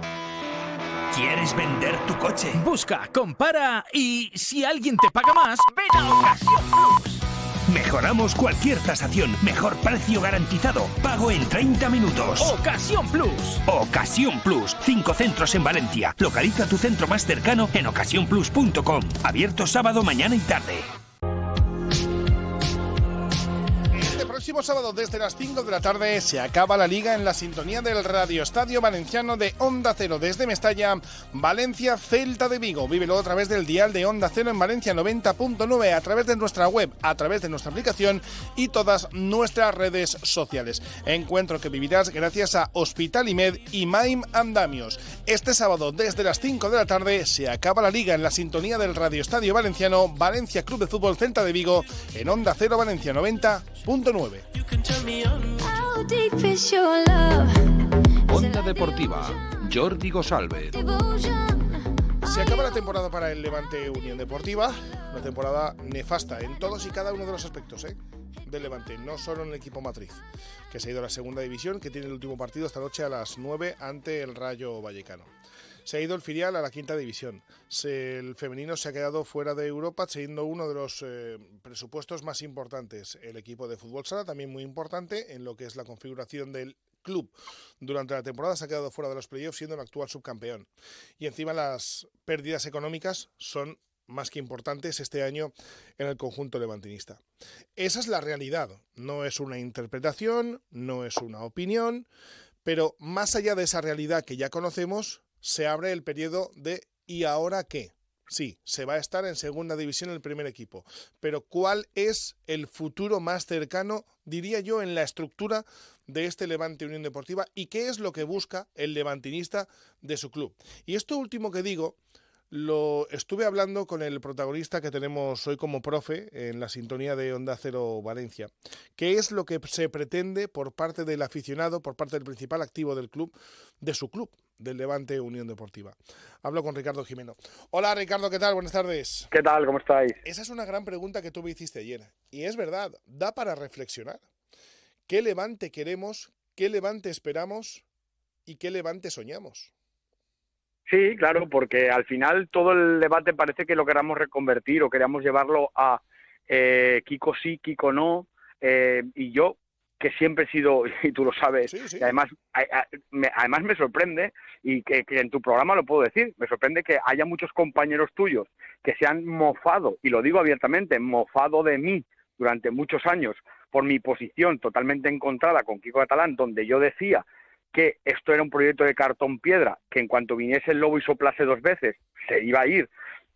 ¿Quieres vender tu coche? Busca, compara y si alguien te paga más, ven a Ocasión Plus. Mejoramos cualquier tasación. Mejor precio garantizado. Pago en treinta minutos. Ocasión Plus. Ocasión Plus. Cinco centros en Valencia. Localiza tu centro más cercano en ocasión plus punto com. Abierto sábado, mañana y tarde. El próximo sábado desde las cinco de la tarde se acaba la Liga en la sintonía del Radio Estadio Valenciano de Onda Cero desde Mestalla, Valencia, Celta de Vigo. Vívelo a través del dial de Onda Cero en Valencia noventa punto nueve, a través de nuestra web, a través de nuestra aplicación y todas nuestras redes sociales. Encuentro que vivirás gracias a Hospital Imed y Maim Andamios. Este sábado desde las cinco de la tarde se acaba la Liga en la sintonía del Radio Estadio Valenciano, Valencia Club de Fútbol Celta de Vigo en Onda Cero Valencia noventa punto nueve. Onda Deportiva, Jordi Gosalvez. Se acaba la temporada para el Levante Unión Deportiva, una temporada nefasta en todos y cada uno de los aspectos, ¿eh? del Levante, no solo en el equipo matriz, que se ha ido a la segunda división, que tiene el último partido esta noche a las nueve ante el Rayo Vallecano. Se ha ido el filial a la quinta división. Se, el femenino se ha quedado fuera de Europa, siendo uno de los eh, presupuestos más importantes. El equipo de fútbol sala, también muy importante en lo que es la configuración del club. Durante la temporada se ha quedado fuera de los playoffs, siendo el actual subcampeón. Y encima las pérdidas económicas son más que importantes este año en el conjunto levantinista. Esa es la realidad. No es una interpretación, no es una opinión, pero más allá de esa realidad que ya conocemos, se abre el periodo de ¿y ahora qué? Sí, se va a estar en segunda división el primer equipo, pero ¿cuál es el futuro más cercano, diría yo, en la estructura de este Levante Unión Deportiva y qué es lo que busca el levantinista de su club? Y esto último que digo Lo estuve hablando con el protagonista que tenemos hoy como profe en la sintonía de Onda Cero Valencia. ¿Qué es lo que se pretende por parte del aficionado, por parte del principal activo del club, de su club, del Levante Unión Deportiva? Hablo con Ricardo Jimeno. Hola Ricardo, ¿qué tal? Buenas tardes. ¿Qué tal? ¿Cómo estáis? Esa es una gran pregunta que tú me hiciste ayer. Y es verdad, da para reflexionar. ¿Qué Levante queremos? ¿Qué Levante esperamos? ¿Y qué Levante soñamos? Sí, claro, porque al final todo el debate parece que lo queramos reconvertir o queramos llevarlo a eh, Kiko sí, Kiko no, eh, y yo, que siempre he sido, y tú lo sabes, sí, sí. Y además, a, a, me, además me sorprende, y que, que en tu programa lo puedo decir, me sorprende que haya muchos compañeros tuyos que se han mofado, y lo digo abiertamente, mofado de mí durante muchos años por mi posición totalmente encontrada con Kiko Catalán, donde yo decía que esto era un proyecto de cartón piedra, que en cuanto viniese el lobo y soplase dos veces, se iba a ir,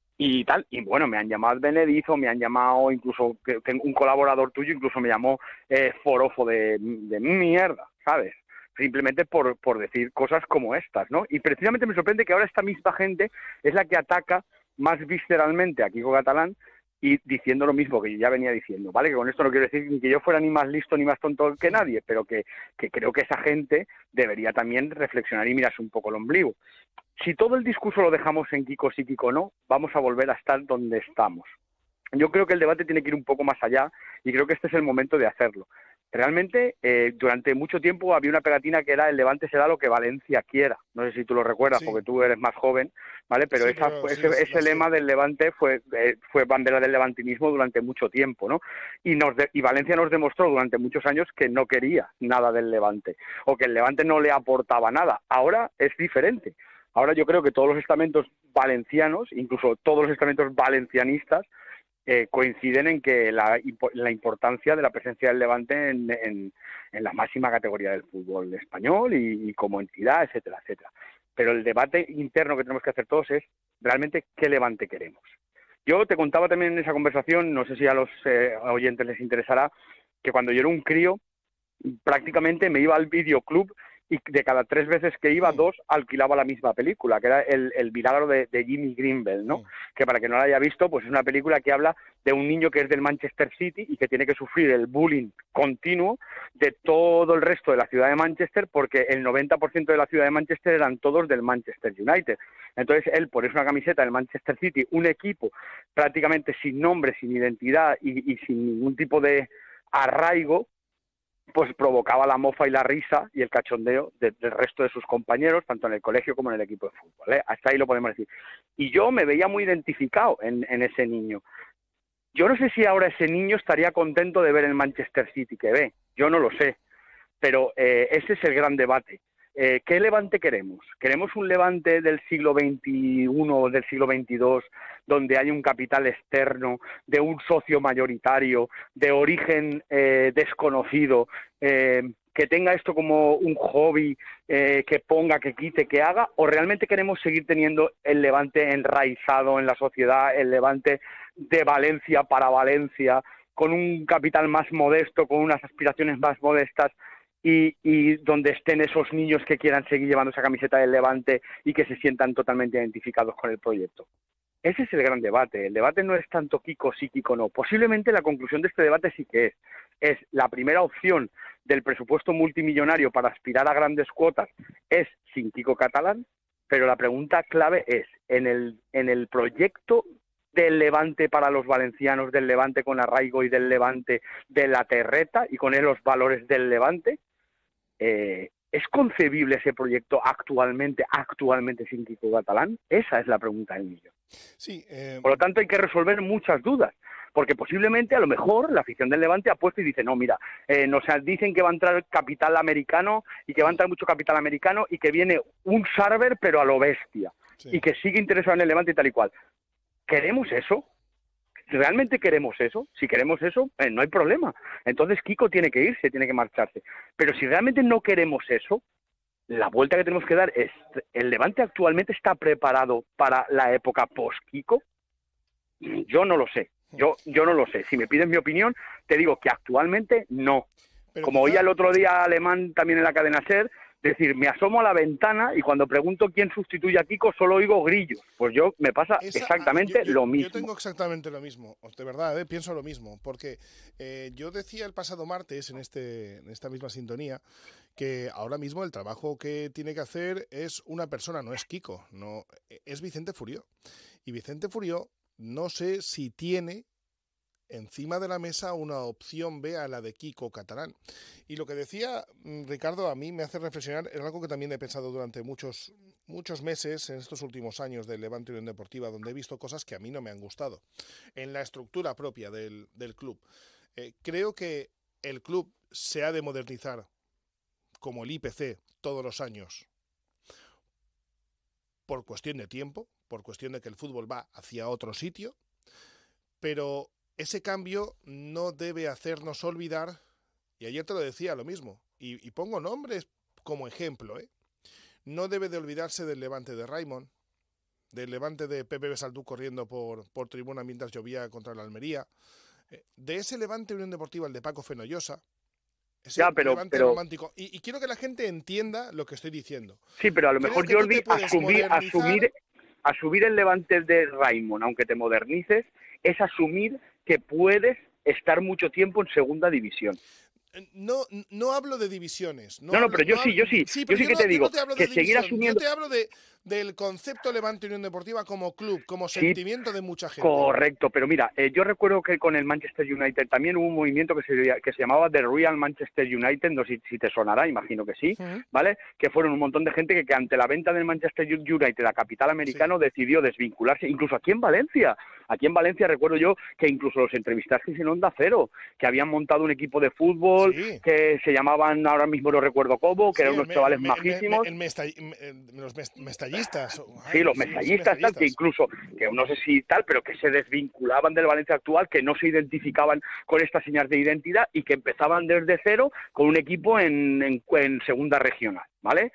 y tal, y bueno, me han llamado Benedizo, me han llamado incluso, que tengo un colaborador tuyo, incluso me llamó eh, forofo de, de mierda, ¿sabes? Simplemente por, por decir cosas como estas, ¿no? Y precisamente me sorprende que ahora esta misma gente es la que ataca más visceralmente a Kiko Catalán, y diciendo lo mismo que yo ya venía diciendo, ¿vale? Que con esto no quiero decir ni que yo fuera ni más listo ni más tonto que nadie, pero que, que creo que esa gente debería también reflexionar y mirarse un poco el ombligo. Si todo el discurso lo dejamos en Kiko sí, Kiko no, vamos a volver a estar donde estamos. Yo creo que el debate tiene que ir un poco más allá y creo que este es el momento de hacerlo. Realmente, eh, durante mucho tiempo había una pegatina que era el Levante será lo que Valencia quiera. No sé si tú lo recuerdas, sí, porque tú eres más joven, ¿vale? Pero, sí, esa, pero ese, sí, ese lema sí. del Levante fue eh, fue bandera del levantinismo durante mucho tiempo, ¿no? Y, nos de, y Valencia nos demostró durante muchos años que no quería nada del Levante, o que el Levante no le aportaba nada. Ahora es diferente. Ahora yo creo que todos los estamentos valencianos, incluso todos los estamentos valencianistas, Eh, coinciden en que la, la importancia de la presencia del Levante en, en, en la máxima categoría del fútbol español y, y como entidad, etcétera, etcétera. Pero el debate interno que tenemos que hacer todos es realmente qué Levante queremos. Yo te contaba también en esa conversación, no sé si a los eh, oyentes les interesará, que cuando yo era un crío prácticamente me iba al videoclub y de cada tres veces que iba, dos alquilaba la misma película, que era El, el milagro de, de Jimmy Greenbelt, ¿no? Sí. Que para que no la haya visto, pues es una película que habla de un niño que es del Manchester City y que tiene que sufrir el bullying continuo de todo el resto de la ciudad de Manchester, porque el noventa por ciento de la ciudad de Manchester eran todos del Manchester United. Entonces él ponerse una camiseta del Manchester City, un equipo prácticamente sin nombre, sin identidad y, y sin ningún tipo de arraigo, pues provocaba la mofa y la risa y el cachondeo de, del resto de sus compañeros, tanto en el colegio como en el equipo de fútbol, ¿eh? Hasta ahí lo podemos decir. Y yo me veía muy identificado en, en ese niño. Yo no sé si ahora ese niño estaría contento de ver el Manchester City que ve, yo no lo sé, pero eh, ese es el gran debate. Eh, ¿Qué Levante queremos? ¿Queremos un Levante del siglo veintiuno o del siglo veintidós donde hay un capital externo, de un socio mayoritario, de origen eh, desconocido, eh, que tenga esto como un hobby, eh, que ponga, que quite, que haga? ¿O realmente queremos seguir teniendo el Levante enraizado en la sociedad, el Levante de Valencia para Valencia, con un capital más modesto, con unas aspiraciones más modestas, Y, y donde estén esos niños que quieran seguir llevando esa camiseta del Levante y que se sientan totalmente identificados con el proyecto? Ese es el gran debate. El debate no es tanto Kiko sí, Kiko no. Posiblemente la conclusión de este debate sí que es. Es la primera opción del presupuesto multimillonario para aspirar a grandes cuotas es sin Kiko Catalán, pero la pregunta clave es, en el, en el proyecto del Levante para los valencianos, del Levante con arraigo y del Levante de la terreta y con él los valores del Levante, Eh, ¿es concebible ese proyecto actualmente, actualmente sin Kiko Catalán? Esa es la pregunta del millón. Sí, eh... Por lo tanto, hay que resolver muchas dudas, porque posiblemente, a lo mejor, la afición del Levante ha puesto y dice, no, mira, eh, nos dicen que va a entrar capital americano y que va a entrar mucho capital americano y que viene un Sarver, pero a lo bestia, sí, y que sigue interesado en el Levante y tal y cual. ¿Queremos eso? ¿Realmente queremos eso? Si queremos eso, eh, no hay problema. Entonces Kiko tiene que irse, tiene que marcharse. Pero si realmente no queremos eso, la vuelta que tenemos que dar es, ¿el Levante actualmente está preparado para la época post-Kiko? Yo no lo sé. Yo, yo no lo sé. Si me piden mi opinión, te digo que actualmente no. Pero Como quizá... oía el otro día Alemán también en la cadena SER, Es decir, me asomo a la ventana y cuando pregunto quién sustituye a Kiko solo oigo grillos. Pues yo me pasa Esa, exactamente yo, yo, lo mismo. Yo tengo exactamente lo mismo, de verdad, ¿eh? Pienso lo mismo, porque eh, yo decía el pasado martes en, este, en esta misma sintonía que ahora mismo el trabajo que tiene que hacer es una persona, no es Kiko, no, es Vicente Furió. Y Vicente Furió no sé si tiene encima de la mesa una opción B a la de Kiko Catalán. Y lo que decía Ricardo a mí me hace reflexionar en algo que también he pensado durante muchos, muchos meses en estos últimos años del Levante Unión Deportiva, donde he visto cosas que a mí no me han gustado en la estructura propia del, del club. Eh, creo que el club se ha de modernizar como el I P C todos los años por cuestión de tiempo, por cuestión de que el fútbol va hacia otro sitio, pero ese cambio no debe hacernos olvidar, y ayer te lo decía lo mismo, y, y pongo nombres como ejemplo, ¿eh? No debe de olvidarse del Levante de Raimon, del Levante de Pepe Besaldú corriendo por, por tribuna mientras llovía contra la Almería, eh, de ese Levante Unión Deportiva, el de Paco Fenollosa, ese ya, pero, Levante pero... romántico. Y, y quiero que la gente entienda lo que estoy diciendo. Sí, pero a lo mejor, Jordi, asumir, asumir, asumir el Levante de Raimon, aunque te modernices, es asumir que puedes estar mucho tiempo en segunda división. No, no hablo de divisiones. No, no, hablo, pero yo no sí, hablo, yo sí. sí yo sí que yo te no, digo no te hablo que de seguir división. asumiendo... Yo te hablo de, del concepto Levante Unión Deportiva como club, como sí, sentimiento de mucha gente. Correcto, pero mira, eh, yo recuerdo que con el Manchester United también hubo un movimiento que se, que se llamaba The Real Manchester United, no sé si, si te sonará, imagino que sí, uh-huh. ¿vale? Que fueron un montón de gente que, que ante la venta del Manchester United a capital americano sí. decidió desvincularse, incluso aquí en Valencia. Aquí en Valencia recuerdo yo que incluso los entrevistajes en Onda Cero, que habían montado un equipo de fútbol, sí. que se llamaban, ahora mismo no recuerdo cómo, que sí, eran unos me, chavales me, majísimos. Me, me, me, los mestallistas. Sí, los mestallistas, tal, que incluso, que no sé si tal, pero que se desvinculaban del Valencia actual, que no se identificaban con estas señas de identidad y que empezaban desde cero con un equipo en, en, en segunda regional, ¿vale?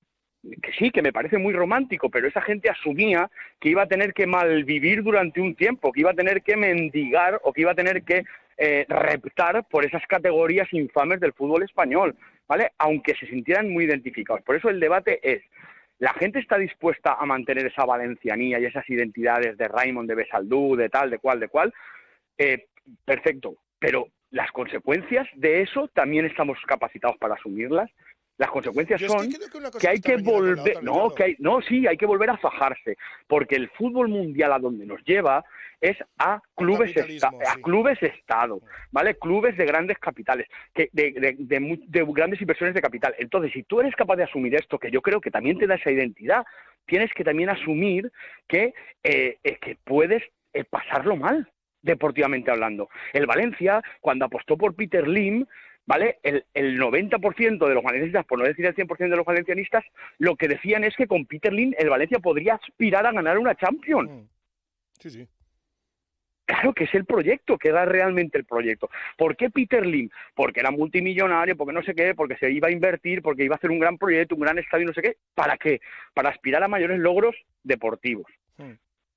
Que sí, que me parece muy romántico, pero esa gente asumía que iba a tener que malvivir durante un tiempo, que iba a tener que mendigar o que iba a tener que eh, reptar por esas categorías infames del fútbol español, ¿vale? Aunque se sintieran muy identificados. Por eso el debate es, ¿la gente está dispuesta a mantener esa valencianía y esas identidades de Raimon, de Besaldú, de tal, de cual, de cual? Eh, perfecto, pero las consecuencias de eso también estamos capacitados para asumirlas. Las consecuencias Yo son es que, que, que hay que volver, otra, no, que hay, no, sí, hay que volver a fajarse, porque el fútbol mundial a donde nos lleva es a clubes esta, sí. a clubes estado, ¿vale? Clubes de grandes capitales, que de, de, de, de grandes inversiones de capital. Entonces, si tú eres capaz de asumir esto, que yo creo que también te da esa identidad, tienes que también asumir que, eh, eh, que puedes eh, pasarlo mal, deportivamente hablando. El Valencia, cuando apostó por Peter Lim, ¿vale? El, el noventa por ciento de los valencianistas, por no decir el cien por ciento de los valencianistas, lo que decían es que con Peter Lim el Valencia podría aspirar a ganar una Champions. Sí, sí. Claro que es el proyecto, que era realmente el proyecto. ¿Por qué Peter Lim? Porque era multimillonario, porque no sé qué, porque se iba a invertir, porque iba a hacer un gran proyecto, un gran estadio, no sé qué. ¿Para qué? Para aspirar a mayores logros deportivos. Sí.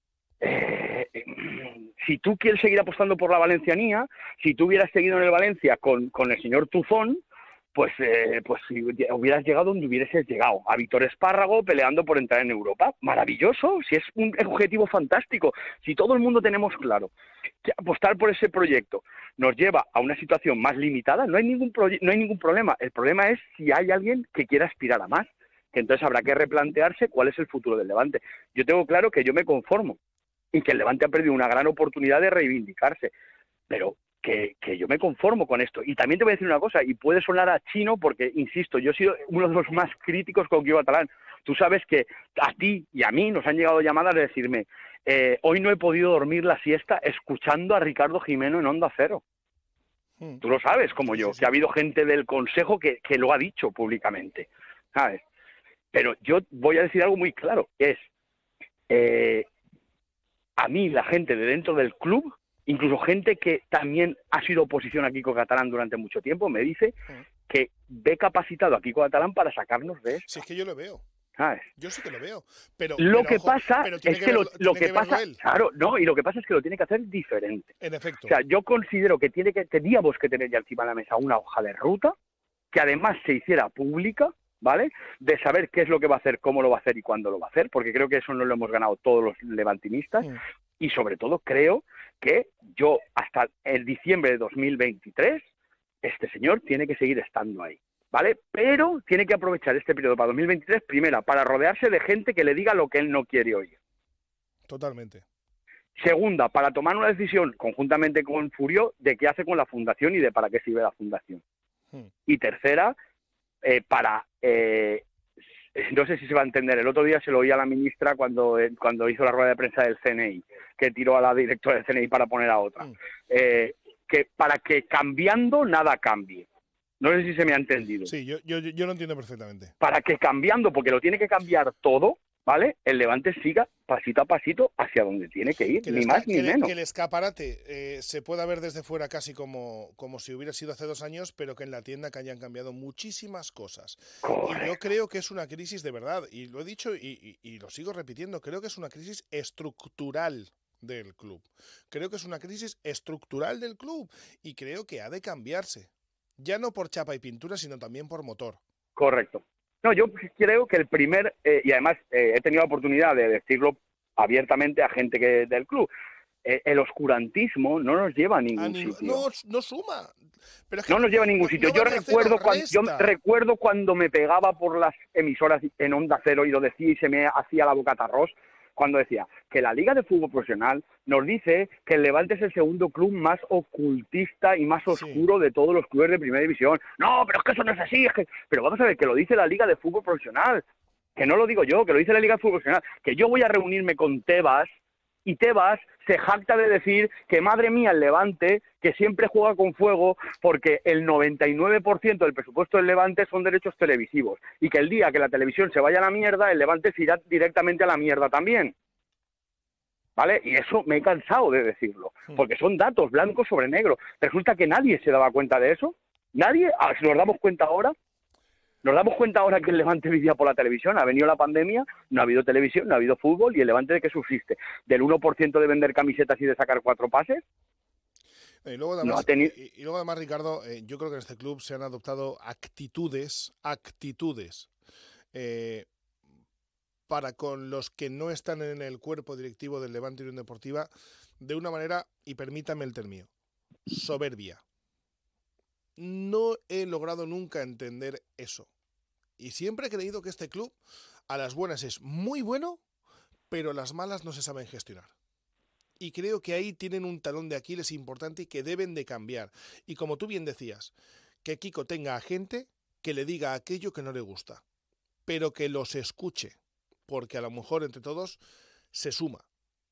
Eh, si tú quieres seguir apostando por la valencianía, si tú hubieras seguido en el Valencia con, con el señor Tuzón, pues, eh, pues si hubieras llegado donde hubieses llegado, a Víctor Espárrago peleando por entrar en Europa. Maravilloso, si es un objetivo fantástico, si todo el mundo tenemos claro que apostar por ese proyecto nos lleva a una situación más limitada, no hay ningún proye- no hay ningún problema. El problema es si hay alguien que quiera aspirar a más, que entonces habrá que replantearse cuál es el futuro del Levante. Yo tengo claro que yo me conformo y que el Levante ha perdido una gran oportunidad de reivindicarse, pero que, que yo me conformo con esto. Y también te voy a decir una cosa, y puede sonar a chino porque, insisto, yo he sido uno de los más críticos con Kiko Catalán. Tú sabes que a ti y a mí nos han llegado llamadas de decirme, eh, hoy no he podido dormir la siesta escuchando a Ricardo Jimeno en Onda Cero. Hmm. Tú lo sabes, como yo, que ha habido gente del Consejo que, que lo ha dicho públicamente, ¿sabes? Pero yo voy a decir algo muy claro, que es... Eh, a mí la gente de dentro del club, incluso gente que también ha sido oposición a Kiko Catalán durante mucho tiempo, me dice que ve capacitado a Kiko Catalán para sacarnos de esto. Si es que yo lo veo. ¿Sabes? Yo sí que lo veo. Pero, lo pero, que ojo, pasa pero es que, que lo, lo que, que pasa, él. claro, no, y lo que pasa es que lo tiene que hacer diferente. En efecto. O sea, yo considero que tiene que teníamos que tener ya encima de la mesa una hoja de ruta que además se hiciera pública, ¿vale? De saber qué es lo que va a hacer, cómo lo va a hacer y cuándo lo va a hacer, porque creo que eso no lo hemos ganado todos los levantinistas. Mm. Y sobre todo creo que yo hasta el diciembre de dos mil veintitrés, este señor tiene que seguir estando ahí, ¿vale? Pero tiene que aprovechar este periodo para dos mil veintitrés, primera, para rodearse de gente que le diga lo que él no quiere oír. Totalmente. Segunda, para tomar una decisión conjuntamente con Furio de qué hace con la fundación y de para qué sirve la fundación. Hmm. Y tercera, eh, para... Eh, no sé si se va a entender, el otro día se lo oí a la ministra cuando, eh, cuando hizo la rueda de prensa del C N I, que tiró a la directora del C N I para poner a otra. Hmm. Eh, que para que cambiando nada cambie. No sé si se me ha entendido. Sí, yo, yo, yo lo entiendo perfectamente. Para que cambiando, porque lo tiene que cambiar todo, ¿vale? El Levante siga pasito a pasito hacia donde tiene que ir, que ni más ni que menos. Que el escaparate eh, se pueda ver desde fuera casi como, como si hubiera sido hace dos años, pero que en la tienda que hayan cambiado muchísimas cosas. Correcto. Y yo creo que es una crisis de verdad, y lo he dicho y, y, y lo sigo repitiendo, creo que es una crisis estructural del club. Creo que es una crisis estructural del club y creo que ha de cambiarse. Ya no por chapa y pintura, sino también por motor. Correcto. No, yo creo que el primer, eh, y además eh, he tenido la oportunidad de decirlo abiertamente a gente que del club, eh, el oscurantismo no nos lleva a ningún a sitio. No, no suma. Pero es que no nos lleva a ningún no, sitio. No yo, recuerdo cuando, yo recuerdo cuando me pegaba por las emisoras en Onda Cero y lo decía y se me hacía la boca tarros, cuando decía que la Liga de Fútbol Profesional nos dice que el Levante es el segundo club más ocultista y más oscuro sí. de todos los clubes de Primera División. No, pero es que eso no es así. Es que... Pero vamos a ver, que lo dice la Liga de Fútbol Profesional, que no lo digo yo, que lo dice la Liga de Fútbol Profesional, que yo voy a reunirme con Tebas y Tebas se jacta de decir que madre mía el Levante, que siempre juega con fuego porque el noventa y nueve por ciento del presupuesto del Levante son derechos televisivos y que el día que la televisión se vaya a la mierda, el Levante se irá directamente a la mierda también. ¿Vale? Y eso me he cansado de decirlo, porque son datos blancos sobre negro. Resulta que nadie se daba cuenta de eso. Nadie, ah, si nos damos cuenta ahora, nos damos cuenta ahora que el Levante vivía por la televisión, ha venido la pandemia, no ha habido televisión, no ha habido fútbol, y el Levante ¿de qué subsiste? ¿Del uno por ciento de vender camisetas y de sacar cuatro pases? Y luego además, no tenido... y, y luego además Ricardo, eh, yo creo que en este club se han adoptado actitudes, actitudes, eh, para con los que no están en el cuerpo directivo del Levante Unión Deportiva, de una manera, y permítame el término, soberbia. No he logrado nunca entender eso. Y siempre he creído que este club, a las buenas es muy bueno, pero a las malas no se saben gestionar. Y creo que ahí tienen un talón de Aquiles importante y que deben de cambiar. Y como tú bien decías, que Kiko tenga a gente que le diga aquello que no le gusta, pero que los escuche, porque a lo mejor entre todos se suma.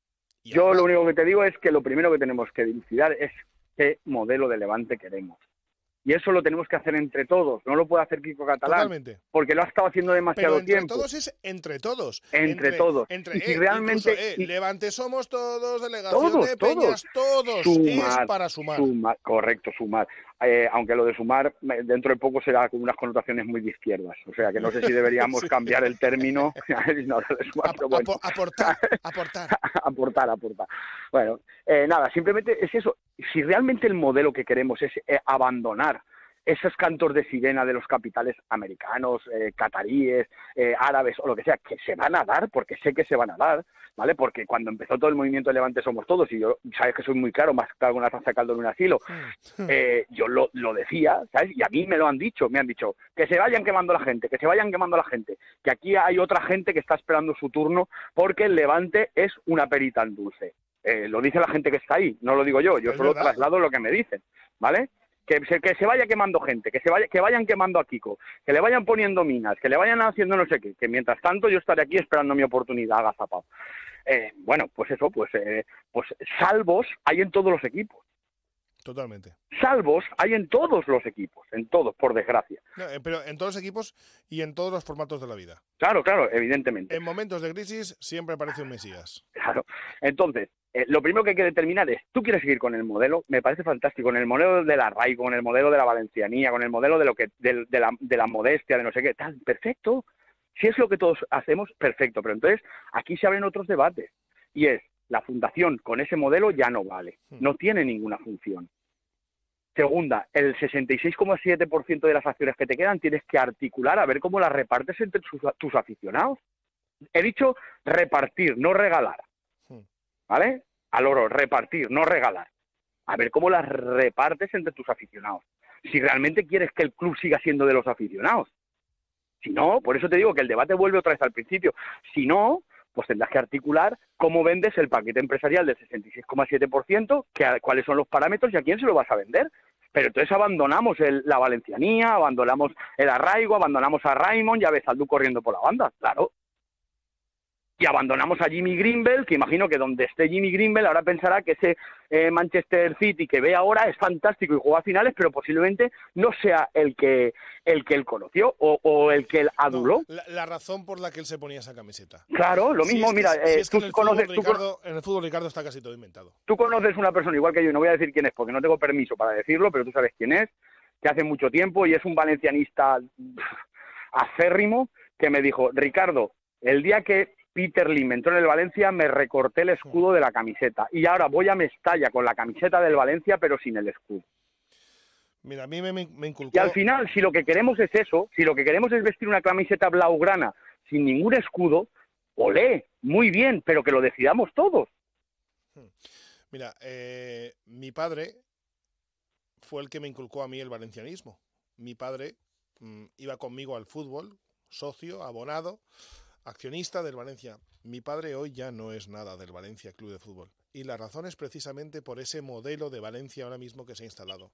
Y Yo ahora... lo único que te digo es que lo primero que tenemos que dilucidar es qué modelo de Levante queremos. Y eso lo tenemos que hacer entre todos, no lo puede hacer Kiko Catalán. Totalmente. Porque lo ha estado haciendo demasiado Pero entre tiempo. Entre todos es entre todos. Entre, entre todos. Entre, y si eh, realmente... Incluso, eh, y... Levante somos todos, delegación todos, de todos. Peñas, todos. Sumar, es para sumar. sumar. Correcto, sumar. Eh, aunque lo de sumar dentro de poco será con unas connotaciones muy de izquierdas. O sea, que no sé si deberíamos sí. cambiar el término. no, de sumar, pero bueno. Aportar, aportar. aportar, aportar. Bueno, eh, nada, simplemente es eso. Si realmente el modelo que queremos es eh, abandonar esos cantos de sirena de los capitales americanos, eh, cataríes, eh, árabes o lo que sea, que se van a dar, porque sé que se van a dar, ¿vale? Porque cuando empezó todo el movimiento de Levante Somos Todos, y yo, sabes que soy muy claro, más que alguna taza de caldo en un asilo, eh, yo lo, lo decía, ¿sabes? Y a mí me lo han dicho, me han dicho, que se vayan quemando la gente, que se vayan quemando la gente, que aquí hay otra gente que está esperando su turno, porque el Levante es una perita en dulce. Eh, lo dice la gente que está ahí, no lo digo yo, yo es solo verdad. traslado lo que me dicen, ¿vale? Que se, que se vaya quemando gente, que se vaya, que vayan quemando a Kiko, que le vayan poniendo minas, que le vayan haciendo no sé qué, que mientras tanto yo estaré aquí esperando mi oportunidad agazapado. Eh, bueno, pues eso, pues, eh, pues salvos hay en todos los equipos. Totalmente. Salvos hay en todos los equipos, en todos, por desgracia. No, eh, pero en todos los equipos y en todos los formatos de la vida. Claro, claro, evidentemente. En momentos de crisis siempre aparece un mesías. Claro. Entonces, eh, lo primero que hay que determinar es, ¿tú quieres seguir con el modelo? Me parece fantástico, con el modelo del arraigo, con el modelo de la valencianía, con el modelo de lo que de, de, la, de la modestia, de no sé qué, tal, perfecto. Si es lo que todos hacemos, perfecto. Pero entonces, aquí se abren otros debates. Y es, la fundación con ese modelo ya no vale. No tiene ninguna función. Segunda, el sesenta y seis coma siete por ciento de las acciones que te quedan tienes que articular a ver cómo las repartes entre tus, tus aficionados. He dicho repartir, no regalar. ¿Vale? Al oro, repartir, no regalar. A ver cómo las repartes entre tus aficionados. Si realmente quieres que el club siga siendo de los aficionados. Si no, por eso te digo que el debate vuelve otra vez al principio. Si no, pues tendrás que articular cómo vendes el paquete empresarial del sesenta y seis coma siete por ciento, que, cuáles son los parámetros y a quién se lo vas a vender. Pero entonces abandonamos el, la valencianía, abandonamos el arraigo, abandonamos a Raymond, ya ves al Du corriendo por la banda, claro. Y abandonamos a Jimmy Greenbell, que imagino que donde esté Jimmy Greenbell ahora pensará que ese eh, Manchester City que ve ahora es fantástico y juega a finales, pero posiblemente no sea el que el que él conoció o, o el que él aduló. No, la, la razón por la que él se ponía esa camiseta. Claro, lo mismo, si mira, que, eh, si es que tú en el conoces... Fútbol, tú Ricardo, en el fútbol, Ricardo, está casi todo inventado. Tú conoces una persona igual que yo, y no voy a decir quién es porque no tengo permiso para decirlo, pero tú sabes quién es, que hace mucho tiempo y es un valencianista acérrimo, que me dijo, Ricardo, el día que Peter Lim entró en el Valencia, me recorté el escudo de la camiseta. Y ahora voy a Mestalla con la camiseta del Valencia, pero sin el escudo. Mira, a mí me, me inculcó... Y al final, si lo que queremos es eso, si lo que queremos es vestir una camiseta blaugrana sin ningún escudo, olé, muy bien, pero que lo decidamos todos. Mira, eh, mi padre fue el que me inculcó a mí el valencianismo. Mi padre mmm, iba conmigo al fútbol, socio, abonado, accionista del Valencia. Mi padre hoy ya no es nada del Valencia Club de Fútbol. Y la razón es precisamente por ese modelo de Valencia ahora mismo que se ha instalado.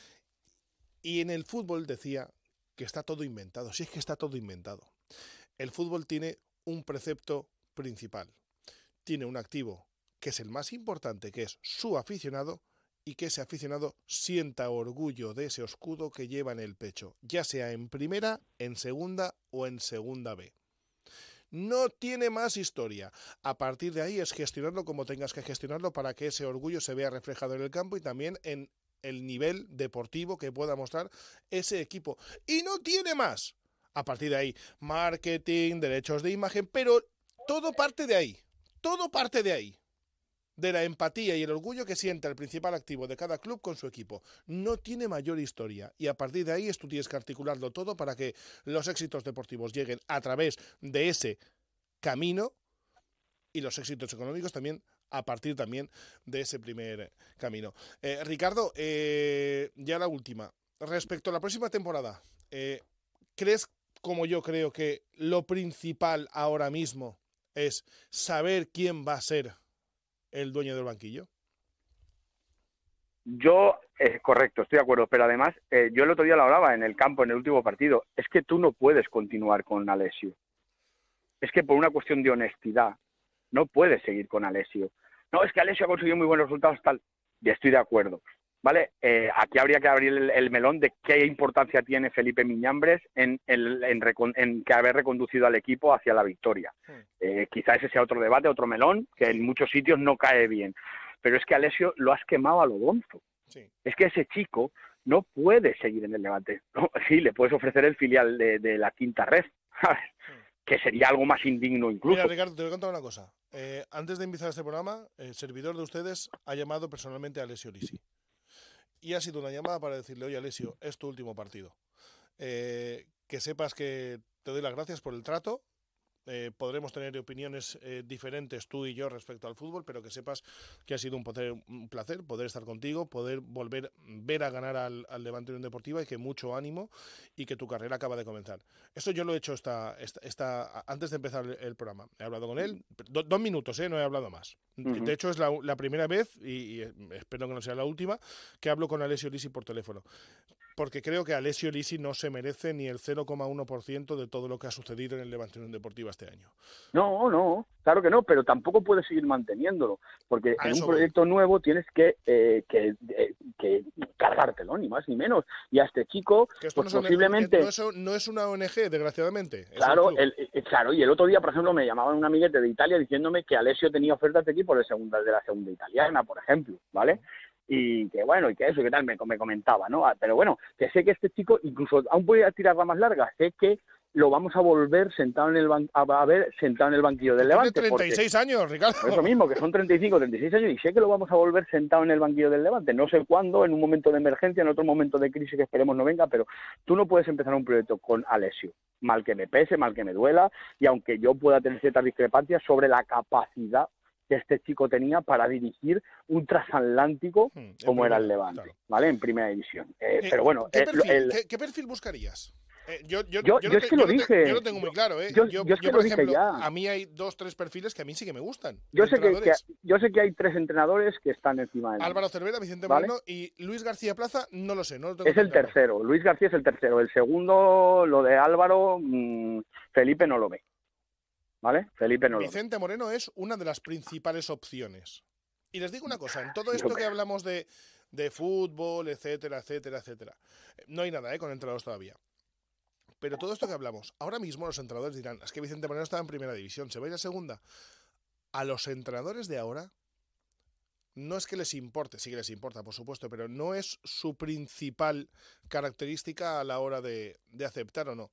Y en el fútbol decía que está todo inventado. Sí, es que está todo inventado. El fútbol tiene un precepto principal. Tiene un activo que es el más importante, que es su aficionado, y que ese aficionado sienta orgullo de ese escudo que lleva en el pecho, ya sea en primera, en segunda o en segunda B. No tiene más historia. A partir de ahí es gestionarlo como tengas que gestionarlo para que ese orgullo se vea reflejado en el campo y también en el nivel deportivo que pueda mostrar ese equipo. Y no tiene más. A partir de ahí, marketing, derechos de imagen, pero todo parte de ahí. Todo parte de ahí. De la empatía y el orgullo que sienta el principal activo de cada club con su equipo. No tiene mayor historia. Y a partir de ahí es tú tienes que articularlo todo para que los éxitos deportivos lleguen a través de ese camino y los éxitos económicos también a partir también de ese primer camino. Eh, Ricardo, eh, ya la última. Respecto a la próxima temporada, eh, ¿crees, como yo creo, que lo principal ahora mismo es saber quién va a ser el dueño del banquillo? Yo, es eh, correcto, estoy de acuerdo, pero además, eh, yo el otro día lo hablaba en el campo, en el último partido, es que tú no puedes continuar con Alessio. Es que por una cuestión de honestidad, no puedes seguir con Alessio. No, es que Alessio ha conseguido muy buenos resultados, tal, y estoy de acuerdo. ¿Vale? Eh, aquí habría que abrir el, el melón de qué importancia tiene Felipe Miñambres en, el, en, recon, en que haber reconducido al equipo hacia la victoria. Eh, quizá ese sea otro debate, otro melón, que en muchos sitios no cae bien. Pero es que Alessio lo has quemado a lo bonzo. Sí. Es que ese chico no puede seguir en el Levante. No, sí, le puedes ofrecer el filial de, de la quinta red, ¿sabes? Sí. Que sería algo más indigno incluso. Mira, Ricardo, te voy a contar una cosa. Eh, antes de empezar este programa, el servidor de ustedes ha llamado personalmente a Alessio Lisi. Y ha sido una llamada para decirle, oye, Alessio, es tu último partido. Eh, que sepas que te doy las gracias por el trato. Eh, podremos tener opiniones eh, diferentes tú y yo respecto al fútbol, pero que sepas que ha sido un, poder, un placer poder estar contigo, poder volver ver a ganar al, al Levante Unión Deportiva, y que mucho ánimo y que tu carrera acaba de comenzar. Esto yo lo he hecho esta, esta, esta, antes de empezar el, el programa. He hablado con él, do, dos minutos, ¿eh? No he hablado más. Uh-huh. De hecho es la, la primera vez, y, y espero que no sea la última, que hablo con Alessio Lisi por teléfono. Porque creo que Alessio Lisi no se merece ni el cero coma uno por ciento de todo lo que ha sucedido en el Levante Unión Deportiva este año. No, no, claro que no, pero tampoco puedes seguir manteniéndolo, porque en un proyecto voy. nuevo tienes que, eh, que, eh, que cargártelo, ni más ni menos. Y a este chico, que esto pues no posiblemente... No es, no es una O N G, desgraciadamente. Claro, el, el, claro, y el otro día, por ejemplo, me llamaban un amiguete de Italia diciéndome que Alessio tenía ofertas de equipos de, segunda, de la segunda italiana, por ejemplo, ¿vale? Y que bueno, y que eso, que tal, me, me comentaba, ¿no? Pero bueno, que sé que este chico, incluso aún voy a tirar ramas largas, sé que lo vamos a volver sentado en el ban- a ver sentado en el banquillo del Levante. Tiene treinta y seis años, Ricardo. Eso mismo, que son treinta y cinco, treinta y seis años, y sé que lo vamos a volver sentado en el banquillo del Levante. No sé cuándo, en un momento de emergencia, en otro momento de crisis que esperemos no venga, pero tú no puedes empezar un proyecto con Alessio, mal que me pese, mal que me duela, y aunque yo pueda tener ciertas discrepancias sobre la capacidad que este chico tenía para dirigir un transatlántico hmm, como era el Levante, claro. ¿Vale? En primera división. Eh, eh, pero bueno... ¿qué, eh, perfil, el... ¿qué, ¿Qué perfil buscarías? Eh, yo, yo, yo, yo, yo no es que te, lo yo dije. No te, yo lo tengo muy claro, ¿eh? Yo, yo, yo es que yo lo por dije ejemplo, ya. a mí hay dos, tres perfiles que a mí sí que me gustan. Yo sé que, que, yo sé que hay tres entrenadores que están encima de él. Álvaro Cervera, Vicente ¿Vale? Moreno y Luis García Plaza, no lo sé. No lo tengo es el claro. tercero. Luis García es el tercero. El segundo, lo de Álvaro, mmm, Felipe no lo ve. ¿Vale? Felipe no Vicente lo ve. Moreno es una de las principales opciones. Y les digo una cosa, en todo esto que hablamos de, de fútbol, etcétera, etcétera, etcétera, no hay nada, ¿eh? Con entrenadores todavía. Pero todo esto que hablamos, ahora mismo los entrenadores dirán, es que Vicente Moreno estaba en primera división, se va a ir a segunda. A los entrenadores de ahora, no es que les importe, sí que les importa, por supuesto, pero no es su principal característica a la hora de, de aceptar o no.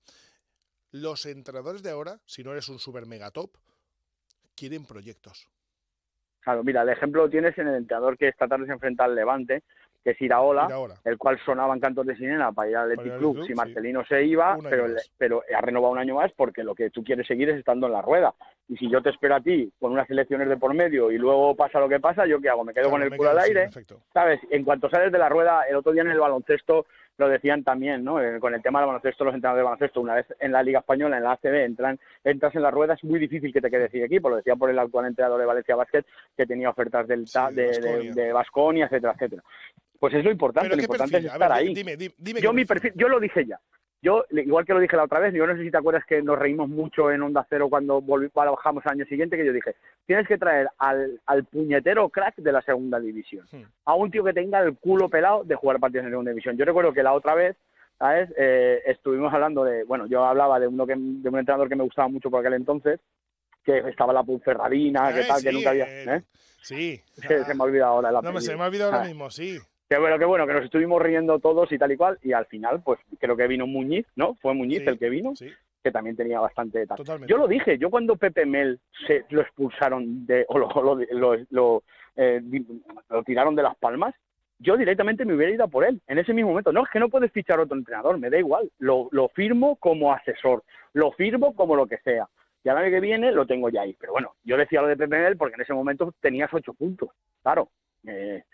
Los entrenadores de ahora, si no eres un super mega top, quieren proyectos. Claro, mira, el ejemplo lo tienes en el entrenador que esta tarde se enfrenta al Levante, que es Iraola, Iraola. el cual sonaban cantos de sirena para ir al Athletic Club, Club si Marcelino sí. se iba, pero, el, pero ha renovado un año más porque lo que tú quieres seguir es estando en la rueda. Y si yo te espero a ti con unas elecciones de por medio y luego pasa lo que pasa, ¿yo qué hago? ¿Me quedo claro, con el culo al aire? Sí, ¿sabes? En cuanto sales de la rueda, el otro día en el baloncesto lo decían también, ¿no? Con el tema del baloncesto, los entrenadores de baloncesto, una vez en la Liga Española, en la A C B, entran, entras en la rueda, es muy difícil que te quedes sin equipo. Lo decía por el actual entrenador de Valencia Basket, que tenía ofertas del sí, de Baskonia, etcétera, etcétera. Pues es lo importante, lo importante perfil? es estar ver, ahí. Dime, dime, dime yo mi perfil, yo lo dije ya. Yo, igual que lo dije la otra vez, yo no sé si te acuerdas que nos reímos mucho en Onda Cero cuando volvimos, bajamos al año siguiente, que yo dije, tienes que traer al, al puñetero crack de la segunda división. Hmm. A un tío que tenga el culo pelado de jugar partidos en segunda división. Yo recuerdo que la otra vez, ¿sabes? Eh, estuvimos hablando de, bueno, yo hablaba de uno que, de un entrenador que me gustaba mucho por aquel entonces, que estaba la Ponferradina, eh, que tal, sí, que nunca había... ¿eh? Sí. Se, ah. se me ha olvidado ahora la No, se me ha olvidado ahora ah. mismo, sí. Que bueno, que bueno, que nos estuvimos riendo todos y tal y cual, y al final, pues creo que vino Muñiz, ¿no? Fue Muñiz sí, el que vino, sí. que también tenía bastante tal. Totalmente. Yo lo dije, yo cuando Pepe Mel se lo expulsaron de, o lo, lo, lo, lo, eh, lo tiraron de Las Palmas, yo directamente me hubiera ido a por él, en ese mismo momento. No, es que no puedes fichar otro entrenador, me da igual, lo, lo firmo como asesor, lo firmo como lo que sea. Y al año que viene lo tengo ya ahí. Pero bueno, yo decía lo de Pepe Mel porque en ese momento tenías ocho puntos, claro. Eh,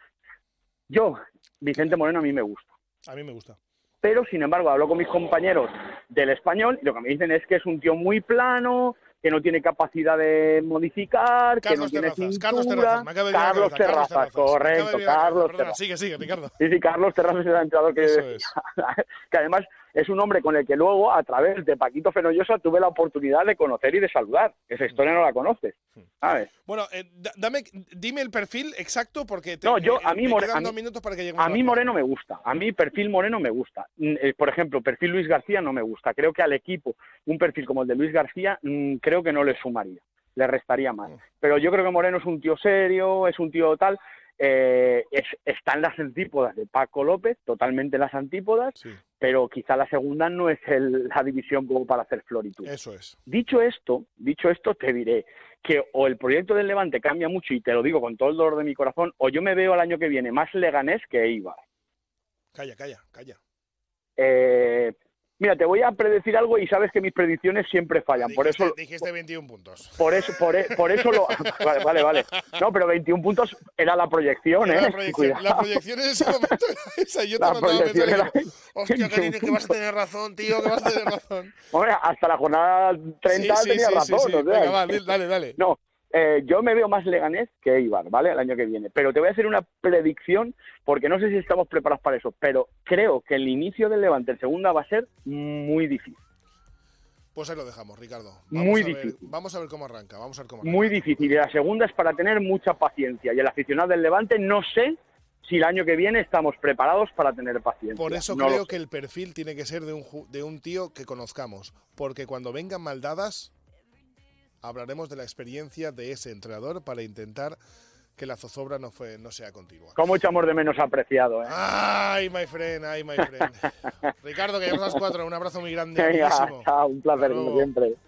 Yo, Vicente Moreno a mí me gusta. A mí me gusta. Pero, sin embargo, hablo con mis compañeros del Español y lo que me dicen es que es un tío muy plano, que no tiene capacidad de modificar, Carlos que no Terrazas, tiene cintura. Carlos Terrazas, me acaba de Carlos, Carlos Terrazas, Terrazas, correcto, Carlos Perdona, Terrazas. Sigue, sigue, Ricardo. Sí, sí, Carlos Terrazas es el entrenador que, es. que además es un hombre con el que luego, a través de Paquito Fenollosa, tuve la oportunidad de conocer y de saludar. Esa historia no la conoces, ¿sabes? Bueno, eh, dame, dime el perfil exacto porque te, no, yo, eh, a mí, te More, quedan a dos mí, minutos para que lleguemos a mí Moreno me gusta. A mí perfil Moreno me gusta. Eh, por ejemplo, perfil Luis García no me gusta. Creo que al equipo un perfil como el de Luis García mmm, creo que no le sumaría. Le restaría más. Pero yo creo que Moreno es un tío serio, es un tío tal... Eh, es, está en las antípodas de Paco López, totalmente en las antípodas, sí. Pero quizá la segunda no es el, la división como para hacer floritud. Eso es. Dicho esto, dicho esto, te diré que o el proyecto del Levante cambia mucho, y te lo digo con todo el dolor de mi corazón, o yo me veo el año que viene más Leganés que Eibar. Calla, calla, calla. Eh... Mira, te voy a predecir algo y sabes que mis predicciones siempre fallan. Dijiste, por eso dijiste veintiún puntos. Por eso, por, por eso lo. Vale, vale, vale. No, pero veintiún puntos era la proyección, era ¿eh? La proyección, la proyección en ese momento era esa. Yo te la mandaba a era... Hostia, Karine, que vas a tener razón, tío, que vas a tener razón. Hombre, hasta la jornada treinta sí, sí, tenía sí, razón. Sí, sí. ¿No? Venga, va, dale, dale. No. Eh, yo me veo más Leganés que Eibar, ¿vale? El año que viene. Pero te voy a hacer una predicción, porque no sé si estamos preparados para eso, pero creo que el inicio del Levante en segunda va a ser muy difícil. Pues ahí lo dejamos, Ricardo. Vamos muy a ver, difícil. Vamos a ver cómo arranca, vamos a ver cómo arranca. Muy difícil. Y la segunda es para tener mucha paciencia. Y el aficionado del Levante no sé si el año que viene estamos preparados para tener paciencia. Por eso no creo que el perfil tiene que ser de un, de un tío que conozcamos. Porque cuando vengan maldadas... hablaremos de la experiencia de ese entrenador para intentar que la zozobra no fue no sea continua. Cómo echamos de menos apreciado, ¿eh? Ay, my friend, ay, my friend. Ricardo, que llegas a las cuatro, un abrazo muy grande. Venga, chao, un placer, como siempre.